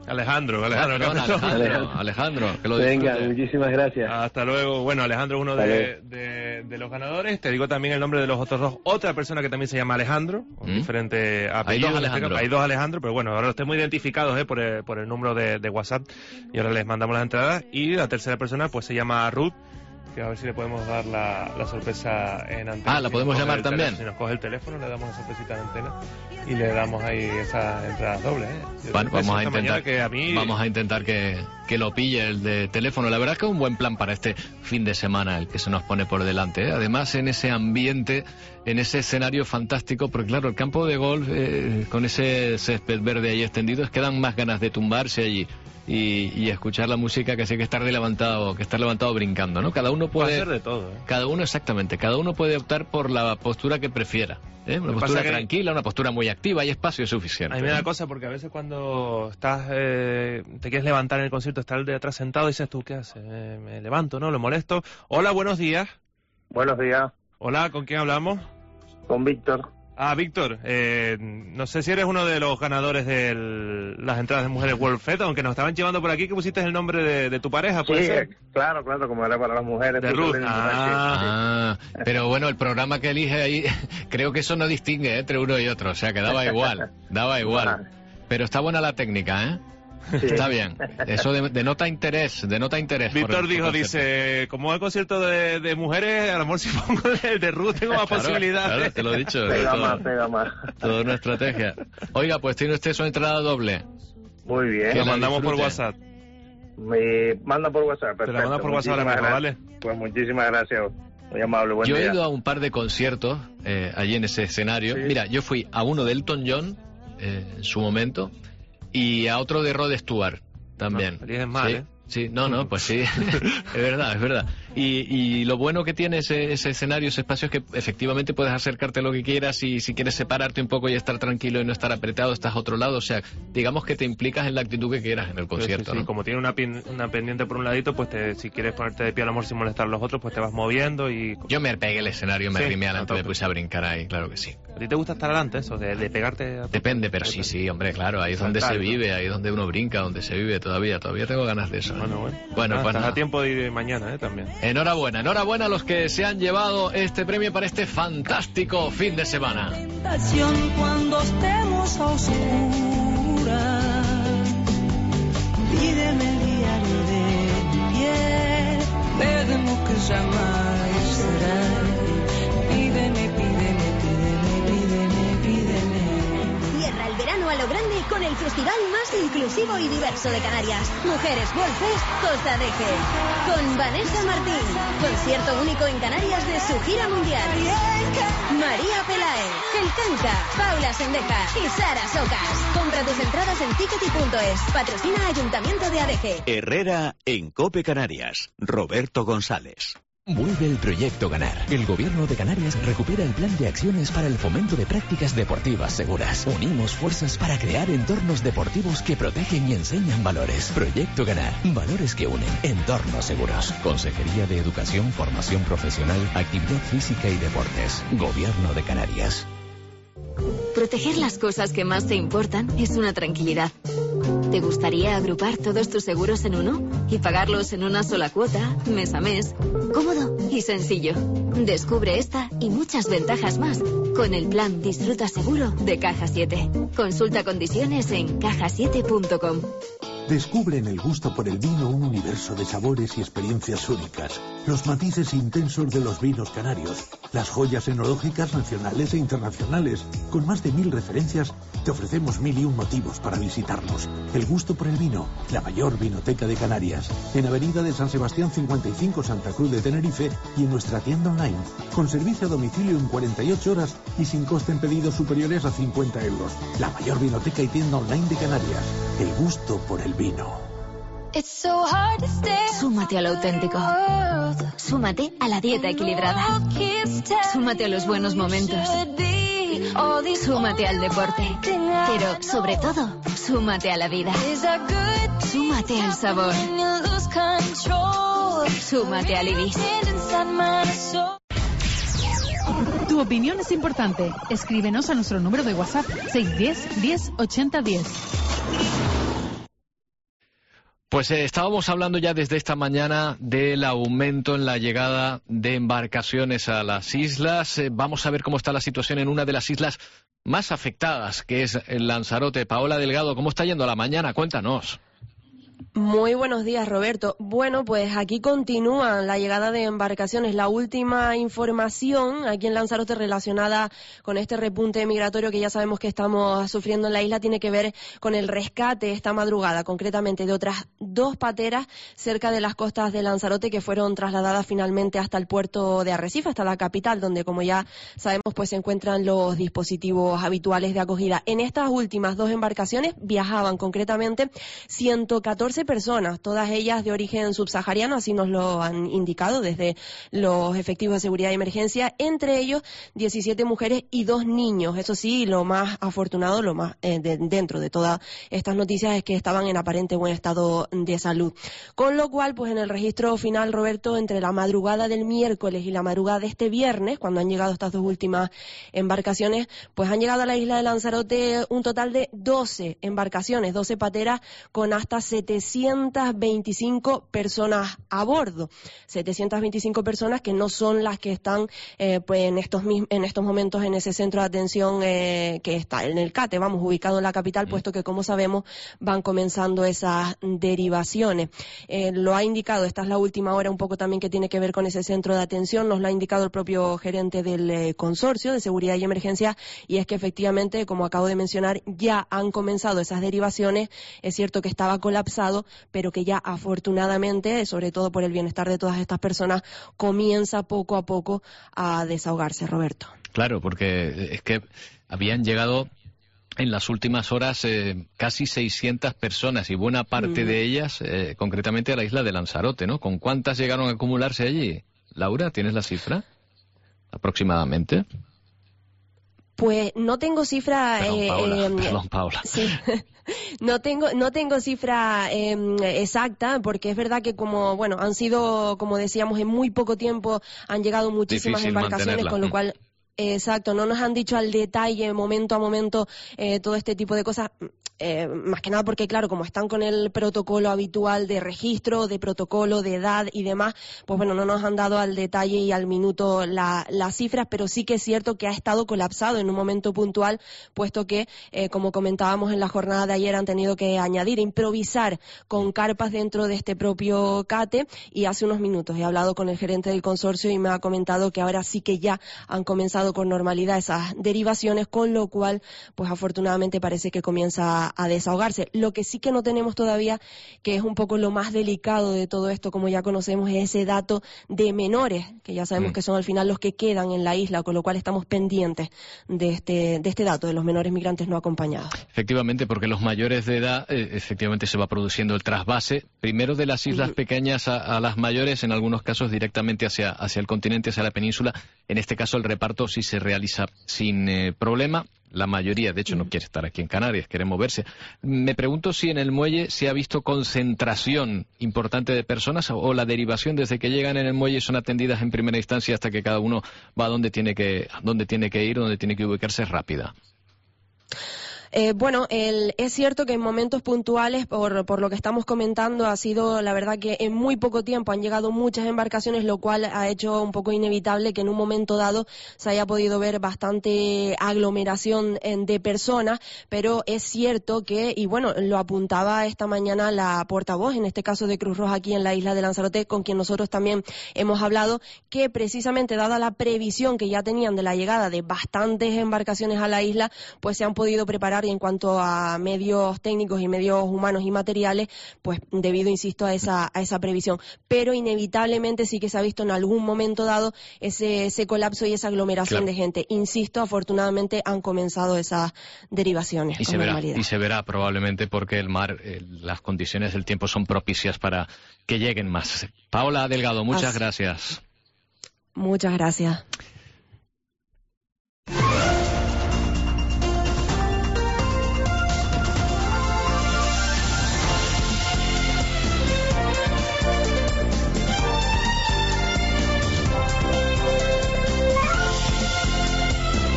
Alejandro, Alejandro. Perdón, Alejandro, Alejandro, que lo Venga, disfrute. muchísimas gracias. Hasta luego. Bueno, Alejandro es uno de, de, de los ganadores. Te digo también el nombre de los otros dos. Otra persona que también se llama Alejandro, con ¿Mm? diferente apellido. Hay dos Alejandro. Hay dos Alejandro, pero bueno, ahora los tenemos identificados eh, por, el, por el número de, de WhatsApp y ahora les mandamos las entradas. Y la tercera persona pues se llama Ruth, que a ver si le podemos dar la, la sorpresa en antena. Ah, ¿la si podemos llamar también? Si nos coge el teléfono, le damos una sorpresita en antena y le damos ahí esas entradas dobles. ¿eh? Bueno, vamos a intentar que a mí... vamos a intentar que, que lo pille el de teléfono. La verdad es que es un buen plan para este fin de semana el que se nos pone por delante, ¿eh? Además, en ese ambiente, en ese escenario fantástico, porque claro, el campo de golf, eh, con ese césped verde ahí extendido, es que dan más ganas de tumbarse allí. Y, y escuchar la música, que sí que estar de levantado, que estar levantado brincando, ¿no? Cada uno puede hacer de todo, ¿eh? Cada uno, exactamente, cada uno puede optar por la postura que prefiera, ¿eh? Una Me postura pasa que- tranquila, una postura muy activa, hay espacio suficiente. A mí me ¿eh? da cosa porque a veces cuando estás eh, te quieres levantar en el concierto, está el de atrás sentado y dices tú, ¿qué haces? Eh, me levanto, ¿no? Lo molesto. Hola, buenos días. Buenos días. Hola, ¿con quién hablamos? Con Víctor. Ah, Víctor, eh, no sé si eres uno de los ganadores de las entradas de Mujeres World Fest, aunque nos estaban llevando por aquí que pusiste el nombre de, de tu pareja, ¿puede Sí, ser? eh, claro, claro, como era para las mujeres. De pues, Ruth. el mismo, Ah, sí, sí. pero bueno, el programa que elige ahí, creo que eso no distingue, ¿eh? Entre uno y otro, o sea que daba igual, daba igual. Pero está buena la técnica, ¿eh? Sí. Está bien. Eso de- denota interés, denota interés. por Víctor el- dijo, por el concierto. dice, como el concierto de, de mujeres, a lo mejor si pongo el de Ruth tengo más Claro, posibilidades. claro, te lo he dicho. Pega todo, más, pega más. Toda una estrategia. Oiga, pues tiene usted su entrada doble. Muy bien. Lo Que la mandamos por disfrute. WhatsApp. Me manda por WhatsApp, perfecto. manda por WhatsApp ahora Muchísimas mismo, gracias. Pues muchísimas gracias. Muy amable, buen Yo he día. ido a un par de conciertos eh, allí en ese escenario. Sí. Mira, yo fui a uno de Elton John eh, en su momento y a otro de Rod Stewart también. No, eliges mal, sí, ¿eh? sí, no, no, pues sí, es verdad, es verdad. Y, y lo bueno que tiene ese, ese escenario, ese espacio, es que efectivamente puedes acercarte a lo que quieras y si quieres separarte un poco y estar tranquilo y no estar apretado, estás a otro lado. O sea, digamos que te implicas en la actitud que quieras en el concierto, Sí, sí, sí. ¿no? Como tiene una, pin- una pendiente por un ladito, pues te- si quieres ponerte de pie a lo mejor sin molestar a los otros, pues te vas moviendo y... Yo me pegué el escenario, me Sí, arrimé a adelante, me tope. puse a brincar ahí, claro que sí. ¿A ti te gusta estar adelante eso, de, de pegarte a... Depende, pero sí, sí, hombre, claro, ahí es donde se Saltar, ¿no? vive, ahí es donde uno brinca, donde se vive todavía, todavía tengo ganas de eso. ¿eh? Bueno, bueno. Bueno, Ah, pues estás nada. a tiempo de ir mañana, ¿eh? También. Enhorabuena, enhorabuena a los que se han llevado este premio para este fantástico fin de semana. Tentación cuando estemos a oscuras. Pídeme el diario de tu piel, pídeme que jamás será. Pídeme, pídeme, pídeme, pídeme, pídeme. Cierra el verano a lo grande con el festival más inclusivo y diverso de Canarias. Mujeres World Fest Costa de Ge. Con Vanessa Martín. Concierto único en Canarias de su gira mundial. María Pelae, El Canca, Paula Sendeja y Sara Socas. Compra tus entradas en tickety punto es. Patrocina Ayuntamiento de A D G. Herrera en Cope Canarias. Roberto González. Vuelve el proyecto Ganar. El Gobierno de Canarias recupera el plan de acciones para el fomento de prácticas deportivas seguras. Unimos fuerzas para crear entornos deportivos que protegen y enseñan valores. Proyecto Ganar. Valores que unen. Entornos seguros. Consejería de Educación, Formación Profesional, Actividad Física y Deportes. Gobierno de Canarias. Proteger las cosas que más te importan es una tranquilidad. ¿Te gustaría agrupar todos tus seguros en uno y pagarlos en una sola cuota, mes a mes? Cómodo y sencillo. Descubre esta y muchas ventajas más con el plan Disfruta Seguro de Caja siete. Consulta condiciones en caja siete punto com. Descubre en el gusto por el vino un universo de sabores y experiencias únicas. Los matices intensos de los vinos canarios. Las joyas enológicas nacionales e internacionales. Con más de mil referencias, te ofrecemos mil y un motivos para visitarnos. El gusto por el vino, la mayor vinoteca de Canarias. En Avenida de San Sebastián cincuenta y cinco, Santa Cruz de Tenerife, y en nuestra tienda online. Con servicio a domicilio en cuarenta y ocho horas y sin coste en pedidos superiores a cincuenta euros. La mayor vinoteca y tienda online de Canarias. El gusto por el vino. Súmate a lo auténtico. Súmate a la dieta equilibrada. Súmate a los buenos momentos. Súmate al deporte. Pero, sobre todo, súmate a la vida. Súmate al sabor. Súmate al Ibis. Tu opinión es importante. Escríbenos a nuestro número de WhatsApp seis uno cero, diez, ochenta, diez. Pues eh, estábamos hablando ya desde esta mañana del aumento en la llegada de embarcaciones a las islas. Eh, vamos a ver cómo está la situación en una de las islas más afectadas, que es el Lanzarote. Paola Delgado, ¿cómo está yendo la mañana? Cuéntanos. Muy buenos días, Roberto. Bueno, pues aquí continúa la llegada de embarcaciones. La última información aquí en Lanzarote relacionada con este repunte migratorio que ya sabemos que estamos sufriendo en la isla tiene que ver con el rescate esta madrugada, concretamente de otras dos pateras cerca de las costas de Lanzarote que fueron trasladadas finalmente hasta el puerto de Arrecife, hasta la capital, donde, como ya sabemos, pues se encuentran los dispositivos habituales de acogida. En estas últimas dos embarcaciones viajaban concretamente ciento catorce personas, todas ellas de origen subsahariano, así nos lo han indicado desde los efectivos de seguridad y emergencia, entre ellos diecisiete mujeres y dos niños. Eso sí, lo más afortunado, lo más eh, de, dentro de todas estas noticias es que estaban en aparente buen estado de salud. Con lo cual, pues en el registro final, Roberto, entre la madrugada del miércoles y la madrugada de este viernes, cuando han llegado estas dos últimas embarcaciones, pues han llegado a la isla de Lanzarote un total de doce embarcaciones, doce pateras con hasta setecientas veinticinco personas a bordo. setecientas veinticinco personas que no son las que están eh, pues en estos en estos momentos en ese centro de atención eh, que está en el CATE, vamos, ubicado en la capital, puesto que, como sabemos, van comenzando esas derivaciones. Eh, lo ha indicado, esta es la última hora un poco también que tiene que ver con ese centro de atención, nos lo ha indicado el propio gerente del eh, consorcio de seguridad y emergencia, y es que efectivamente, como acabo de mencionar, ya han comenzado esas derivaciones. Es cierto que estaba colapsado, pero que ya afortunadamente, sobre todo por el bienestar de todas estas personas, comienza poco a poco a desahogarse, Roberto. Claro, porque es que habían llegado en las últimas horas eh, casi seiscientas personas y buena parte mm. de ellas eh, concretamente a la isla de Lanzarote, ¿no? ¿Con cuántas llegaron a acumularse allí? Laura, ¿tienes la cifra? Aproximadamente. Pues no tengo cifra. Perdón, eh, Paola. Eh, Perdón, Paola. Sí. No tengo, no tengo cifra eh, exacta, porque es verdad que como, bueno, han sido, como decíamos, en muy poco tiempo han llegado muchísimas Difícil embarcaciones, con lo cual, exacto, no nos han dicho al detalle, momento a momento, eh, todo este tipo de cosas. Eh, más que nada porque, claro, como están con el protocolo habitual de registro, de protocolo, de edad y demás, pues bueno, no nos han dado al detalle y al minuto la, las cifras, pero sí que es cierto que ha estado colapsado en un momento puntual, puesto que, eh, como comentábamos en la jornada de ayer, han tenido que añadir, improvisar con carpas dentro de este propio CATE, y hace unos minutos he hablado con el gerente del consorcio y me ha comentado que ahora sí que ya han comenzado con normalidad esas derivaciones, con lo cual, pues afortunadamente parece que comienza a desahogarse. Lo que sí que no tenemos todavía, que es un poco lo más delicado de todo esto, como ya conocemos, es ese dato de menores, que ya sabemos mm. que son al final los que quedan en la isla, con lo cual estamos pendientes de este, de este dato, de los menores migrantes no acompañados. Efectivamente, porque los mayores de edad, eh, efectivamente se va produciendo el trasvase, primero de las islas mm. pequeñas a, a las mayores, en algunos casos directamente hacia, hacia el continente, hacia la península. En este caso el reparto sí se realiza sin eh, problema. La mayoría, de hecho, no quiere estar aquí en Canarias, quiere moverse. Me pregunto si en el muelle se ha visto concentración importante de personas o la derivación desde que llegan en el muelle son atendidas en primera instancia hasta que cada uno va a donde tiene que, donde tiene que ir, donde tiene que ubicarse rápida. Eh, bueno, el, es cierto que en momentos puntuales, por, por lo que estamos comentando, ha sido, la verdad, que en muy poco tiempo han llegado muchas embarcaciones, lo cual ha hecho un poco inevitable que en un momento dado se haya podido ver bastante aglomeración de personas, pero es cierto que, y bueno, lo apuntaba esta mañana la portavoz, en este caso de Cruz Roja aquí en la isla de Lanzarote, con quien nosotros también hemos hablado, que precisamente dada la previsión que ya tenían de la llegada de bastantes embarcaciones a la isla, pues se han podido preparar. Y en cuanto a medios técnicos y medios humanos y materiales, pues debido, insisto, a esa a esa previsión. Pero inevitablemente sí que se ha visto en algún momento dado ese, ese colapso y esa aglomeración claro. de gente. Insisto, afortunadamente han comenzado esas derivaciones. Y, se verá, y se verá probablemente porque el mar, eh, las condiciones del tiempo son propicias para que lleguen más. Paola Delgado, muchas Así. gracias. Muchas gracias.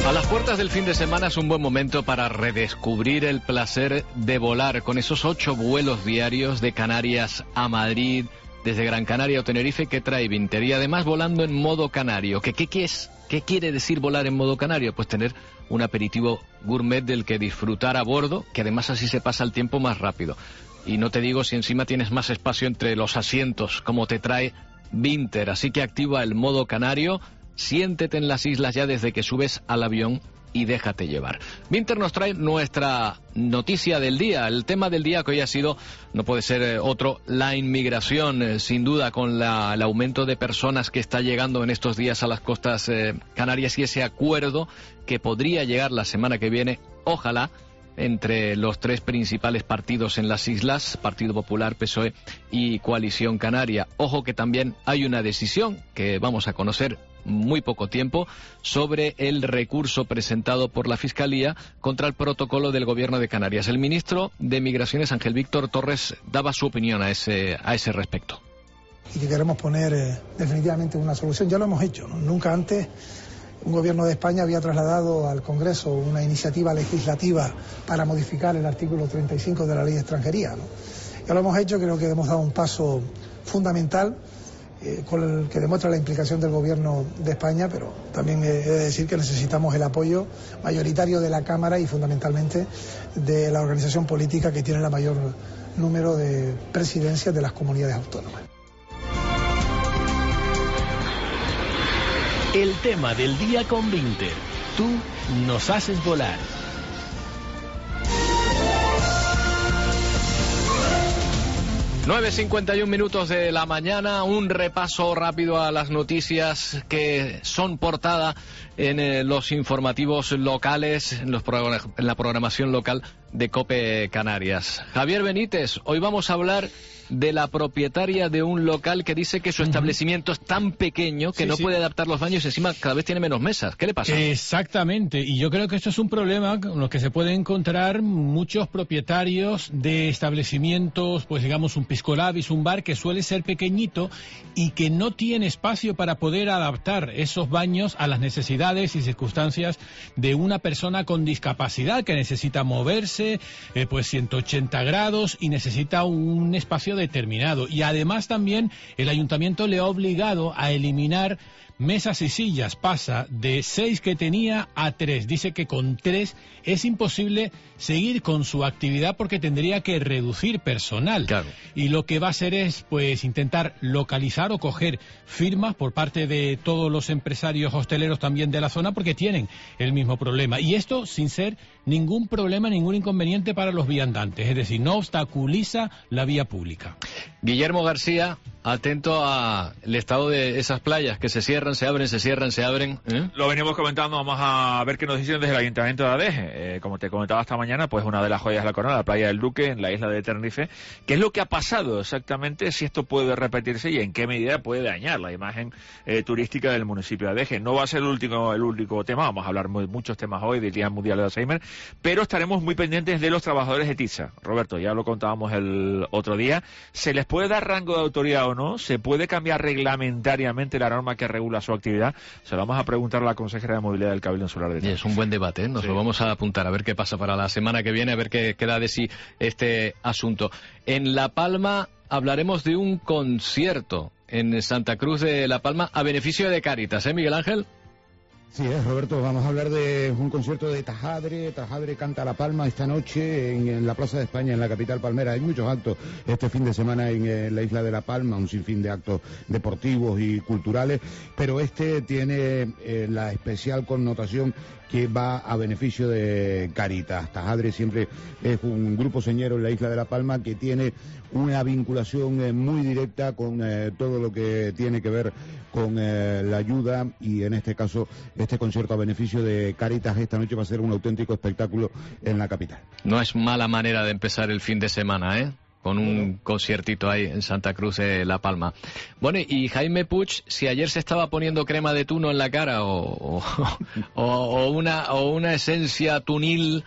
A las puertas del fin de semana es un buen momento para redescubrir el placer de volar con esos ocho vuelos diarios de Canarias a Madrid, desde Gran Canaria o Tenerife, que trae Vinter. Y además volando en modo canario. ¿Qué, qué, qué, es, ¿Qué quiere decir volar en modo canario? Pues tener un aperitivo gourmet del que disfrutar a bordo, que además así se pasa el tiempo más rápido. Y no te digo si encima tienes más espacio entre los asientos, como te trae Vinter. Así que activa el modo canario. Siéntete en las islas ya desde que subes al avión y déjate llevar. Vinter nos trae nuestra noticia del día. El tema del día que hoy ha sido, no puede ser otro, la inmigración. Eh, sin duda, con la, el aumento de personas que está llegando en estos días a las costas eh, canarias y ese acuerdo que podría llegar la semana que viene, ojalá, entre los tres principales partidos en las islas, Partido Popular, P S O E y Coalición Canaria. Ojo que también hay una decisión que vamos a conocer muy poco tiempo sobre el recurso presentado por la Fiscalía contra el protocolo del Gobierno de Canarias. El ministro de Migraciones, Ángel Víctor Torres, daba su opinión a ese, a ese respecto. Y que queremos poner eh, definitivamente una solución. Ya lo hemos hecho, ¿no? Nunca antes un gobierno de España había trasladado al Congreso una iniciativa legislativa para modificar el artículo treinta y cinco de la Ley de Extranjería, ¿no? Ya lo hemos hecho, creo que hemos dado un paso fundamental eh, con el que demuestra la implicación del gobierno de España, pero también he de decir que necesitamos el apoyo mayoritario de la Cámara y fundamentalmente de la organización política que tiene el mayor número de presidencias de las comunidades autónomas. El tema del día con Vinter. Tú nos haces volar. nueve cincuenta y un minutos de la mañana, un repaso rápido a las noticias que son portada en eh, los informativos locales, en, los en la programación local de COPE Canarias. Javier Benítez, hoy vamos a hablar de la propietaria de un local que dice que su uh-huh. establecimiento es tan pequeño que sí, no sí. puede adaptar los baños y encima cada vez tiene menos mesas. ¿Qué le pasa? Exactamente, y yo creo que esto es un problema con lo que se puede encontrar muchos propietarios de establecimientos, pues digamos un pisco labis, un bar que suele ser pequeñito y que no tiene espacio para poder adaptar esos baños a las necesidades y circunstancias de una persona con discapacidad que necesita moverse, eh, pues ciento ochenta grados y necesita un espacio determinado. Y además también el ayuntamiento le ha obligado a eliminar mesas y sillas. Pasa de seis que tenía a tres. Dice que con tres es imposible seguir con su actividad porque tendría que reducir personal. Claro. Y lo que va a hacer es pues intentar localizar o coger firmas por parte de todos los empresarios hosteleros también de la zona porque tienen el mismo problema. Y esto sin ser ningún problema, ningún inconveniente para los viandantes. Es decir, no obstaculiza la vía pública. Guillermo García, atento al estado de esas playas que se cierran, se abren, se cierran, se abren. ¿eh? Lo venimos comentando, vamos a ver qué nos dicen desde el Ayuntamiento de Adeje. Eh, como te comentaba esta mañana, pues una de las joyas de la corona, la playa del Duque, en la isla de Tenerife. ¿Qué es lo que ha pasado exactamente? Si esto puede repetirse y en qué medida puede dañar la imagen eh, turística del municipio de Adeje. No va a ser el último, el único tema, vamos a hablar de muchos temas hoy del Día Mundial de Alzheimer, pero estaremos muy pendientes de los trabajadores de Tiza. Roberto, ya lo contábamos el otro día. ¿Se les puede dar rango de autoridad o no? ¿Se puede cambiar reglamentariamente la norma que regula su actividad? Se lo vamos a preguntar a la consejera de Movilidad del Cabildo Insular de Tenerife. Es un buen debate, ¿eh? Nos sí. lo vamos a apuntar a ver qué pasa para la semana que viene, a ver qué queda de sí este asunto. En La Palma hablaremos de un concierto en Santa Cruz de La Palma a beneficio de Cáritas, ¿eh, Miguel Ángel? Sí, es, Roberto, vamos a hablar de un concierto de Tajadre. Tajadre canta La Palma esta noche en, en la Plaza de España, en la capital palmera. Hay muchos actos este fin de semana en, en la isla de La Palma, un sinfín de actos deportivos y culturales, pero este tiene eh, la especial connotación que va a beneficio de Cáritas. Tajadre siempre es un grupo señero en la isla de La Palma que tiene una vinculación eh, muy directa con eh, todo lo que tiene que ver con eh, la ayuda, y en este caso este concierto a beneficio de Cáritas esta noche va a ser un auténtico espectáculo en la capital. No es mala manera de empezar el fin de semana, ¿eh? Con un bueno. conciertito ahí en Santa Cruz de La Palma. Bueno, y Jaime Puig, si ayer se estaba poniendo crema de tuno en la cara o, o, o, o, una, o una esencia tunil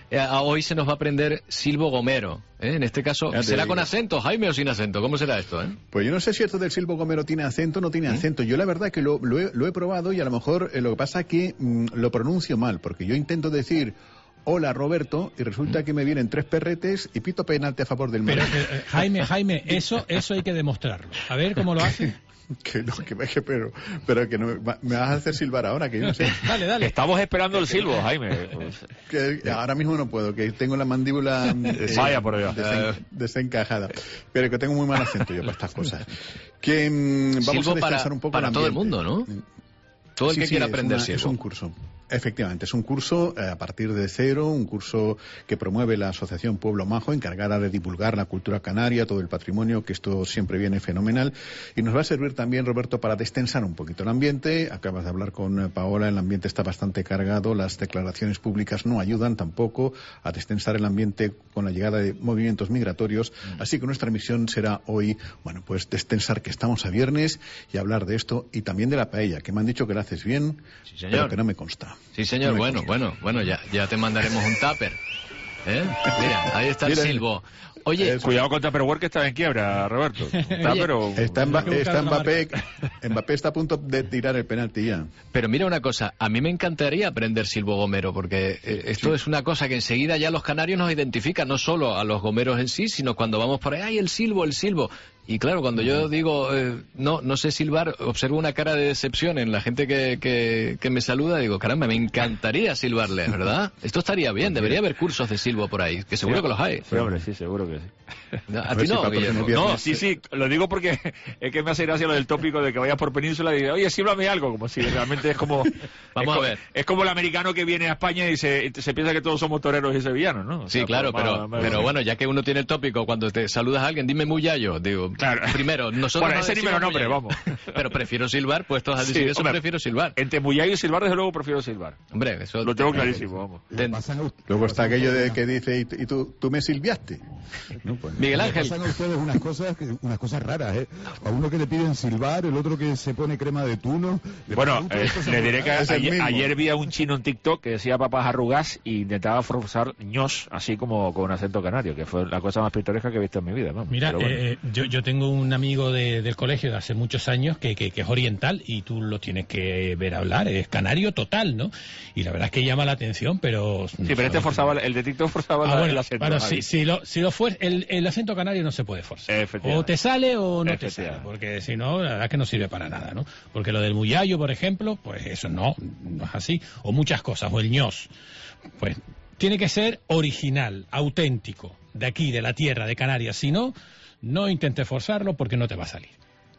eh, hoy se nos va a aprender Silbo Gomero. ¿eh? En este caso, ¿será con acento, Jaime, o sin acento? ¿Cómo será esto? Eh? Pues yo no sé si esto del Silbo Gomero tiene acento o no tiene ¿Mm? acento. Yo la verdad que lo, lo, he, lo he probado y a lo mejor eh, lo que pasa es que mmm, lo pronuncio mal, porque yo intento decir... Hola Roberto, y resulta que me vienen tres perretes y pito penalti a favor del Madrid. Pero, eh, Jaime, Jaime, eso eso hay que demostrarlo. A ver cómo lo hace. Que no, que, que pero, pero que no me, me vas a hacer silbar ahora, que yo no sé. Dale, dale. Estamos esperando el silbo, Jaime. Que ahora mismo no puedo, que tengo la mandíbula eh, Vaya por Dios. desen, desencajada. Pero que tengo muy mal acento yo para estas cosas. Que mmm, vamos Silbo a descansar para, un poco para el todo el mundo, ¿no? Todo el sí, que sí, quiera es aprender una, silbo. Es un curso. Efectivamente, es un curso eh, a partir de cero, un curso que promueve la Asociación Pueblo Majo, encargada de divulgar la cultura canaria, todo el patrimonio, que esto siempre viene fenomenal. Y nos va a servir también, Roberto, para destensar un poquito el ambiente. Acabas de hablar con eh, Paola, el ambiente está bastante cargado, las declaraciones públicas no ayudan tampoco a destensar el ambiente con la llegada de movimientos migratorios. Mm. Así que nuestra misión será hoy, bueno, pues destensar que estamos a viernes y hablar de esto y también de la paella, que me han dicho que la haces bien, sí, señor. pero que no me consta. Sí, señor, no bueno, bueno, bueno, ya, ya te mandaremos un tupper. ¿Eh? Mira, ahí está el Mira, silbo. Oye, eh, cuidado con Tupperware, que está en quiebra, Roberto. Está, Oye, pero... está, en, está Mbappé, Mbappé está a punto de tirar el penalti ya. Pero mira una cosa, a mí me encantaría aprender silbo gomero, porque eh, esto sí. es una cosa que enseguida ya los canarios nos identifican, no solo a los gomeros en sí, sino cuando vamos por ahí, ¡ay, el silbo, el silbo! Y claro, cuando yo digo, eh, no no sé silbar, observo una cara de decepción en la gente que, que, que me saluda, digo, caramba, me encantaría silbarle, ¿verdad? Esto estaría bien, debería haber cursos de silbo por ahí, que seguro sí, que los hay. Sí, hombre, sí, seguro que sí. No, a, a ti no, si Guillermo. No, sí, sí, lo digo porque es que me hace gracia lo del tópico de que vayas por península y digas, oye, sílvame algo, como si realmente es como... Vamos es a ver. Como, es como el americano que viene a España y se, se piensa que todos somos toreros y sevillanos, ¿no? O sí, sea, claro, pues, pero, más, más, pero más, bueno, ya que uno tiene el tópico, cuando te saludas a alguien, dime muyayo, digo, claro. primero, nosotros bueno, no ese ni me lo nombre, vamos. Pero prefiero silbar, puestos a decir sí, eso, hombre, prefiero silbar. Entre muyayo y silbar, desde luego, prefiero silbar. Hombre, eso... Lo tengo clarísimo, vamos. Ten... Luego está aquello de que dice, ¿y tú, tú me silbiaste? No, pues, Miguel Ángel. Pasan a ustedes unas cosas, unas cosas raras, ¿eh? A uno que le piden silbar, el otro que se pone crema de tuno. Bueno, eh, le diré que ayer, ayer vi a un chino en TikTok que decía papas arrugas y intentaba forzar ños, así como con acento canario, que fue la cosa más pintoresca que he visto en mi vida, ¿no? Mira, bueno. eh, yo, yo tengo un amigo de, del colegio de hace muchos años que, que, que es oriental y tú lo tienes que ver hablar, es canario total, ¿no? Y la verdad es que llama la atención, pero... Sí, pero este forzaba, el de TikTok forzaba ah, la, bueno, el acento. Bueno, si, si lo, si lo fue, el, el acento canario no se puede forzar. O te sale o no te sale, porque si no, la verdad es que no sirve para nada, ¿no? Porque lo del muyayo, por ejemplo, pues eso no, no es así. O muchas cosas, o el ños. Pues tiene que ser original, auténtico, de aquí, de la tierra, de Canarias. Si no, no intentes forzarlo porque no te va a salir.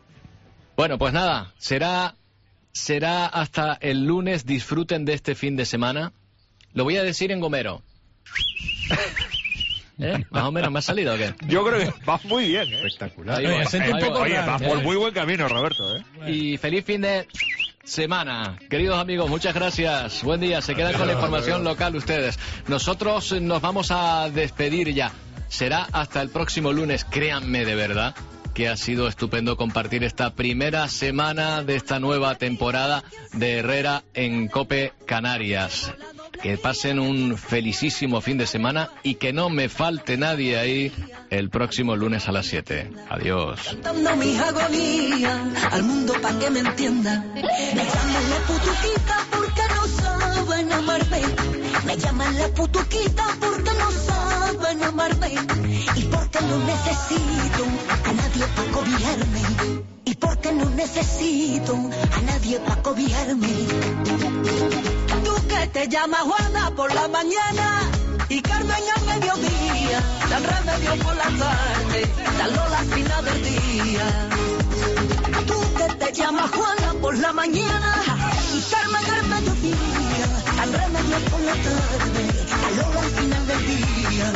Bueno, pues nada, será, será hasta el lunes. Disfruten de este fin de semana. Lo voy a decir en gomero. ¿Eh? ¿Más o menos me ha salido o qué? Yo creo que va muy bien, ¿eh? Espectacular. Ahí va, eh, un poco oye, va por muy buen camino, Roberto, ¿eh? Y feliz fin de semana. Queridos amigos, muchas gracias. Buen día. Se quedan con la información local ustedes. Nosotros nos vamos a despedir ya. Será hasta el próximo lunes. Créanme de verdad que ha sido estupendo compartir esta primera semana de esta nueva temporada de Herrera en COPE Canarias. Que pasen un felicísimo fin de semana y que no me falte nadie ahí el próximo lunes a las siete. Adiós. Cantando mis agonías al mundo pa' que me entienda. Me llaman la putuquita porque no saben amarme. Me llaman la putuquita porque no saben amarme. Y porque no necesito a nadie pa' cobijarme. Y porque no necesito a nadie pa' cobijarme. Tú que te llamas Juana por la mañana y Carmen al mediodía, dan remedio por la tarde, dan Lola al final del día. Tú que te llamas Juana por la mañana y Carmen al mediodía, dan remedio por la tarde, dan Lola al final del día.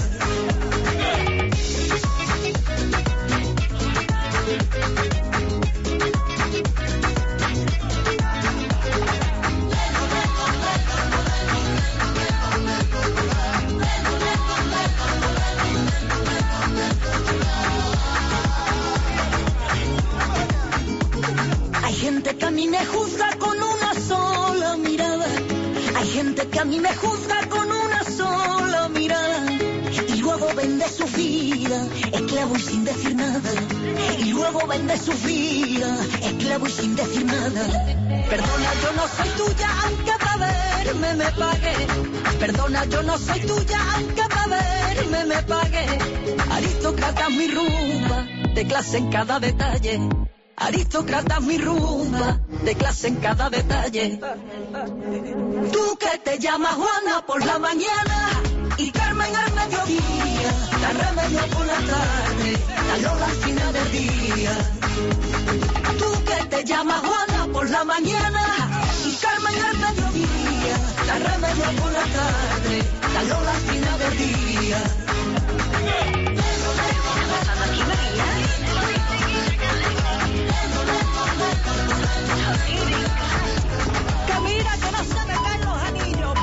Hay gente que a mí me juzga con una sola mirada. Hay gente Dice que a mí me juzga con una sola mirada y luego vende su vida, esclavo y sin decir nada. Y luego vende su vida, esclavo y sin decir nada. Perdona, yo no soy tuya, aunque para verme me pague. Perdona, yo no soy tuya, aunque para verme me pague. Aristócrata mi rumba, de clase en cada detalle. Aristócrata mi rumba, de clase en cada detalle. Tú que te llamas Juana por la mañana y Carmen al mediodía, la Remedio por la tarde, la Lola al final del día. Tú que te llamas Juana por la mañana y Carmen al mediodía, la Remedio por la tarde, la Lola al final del día.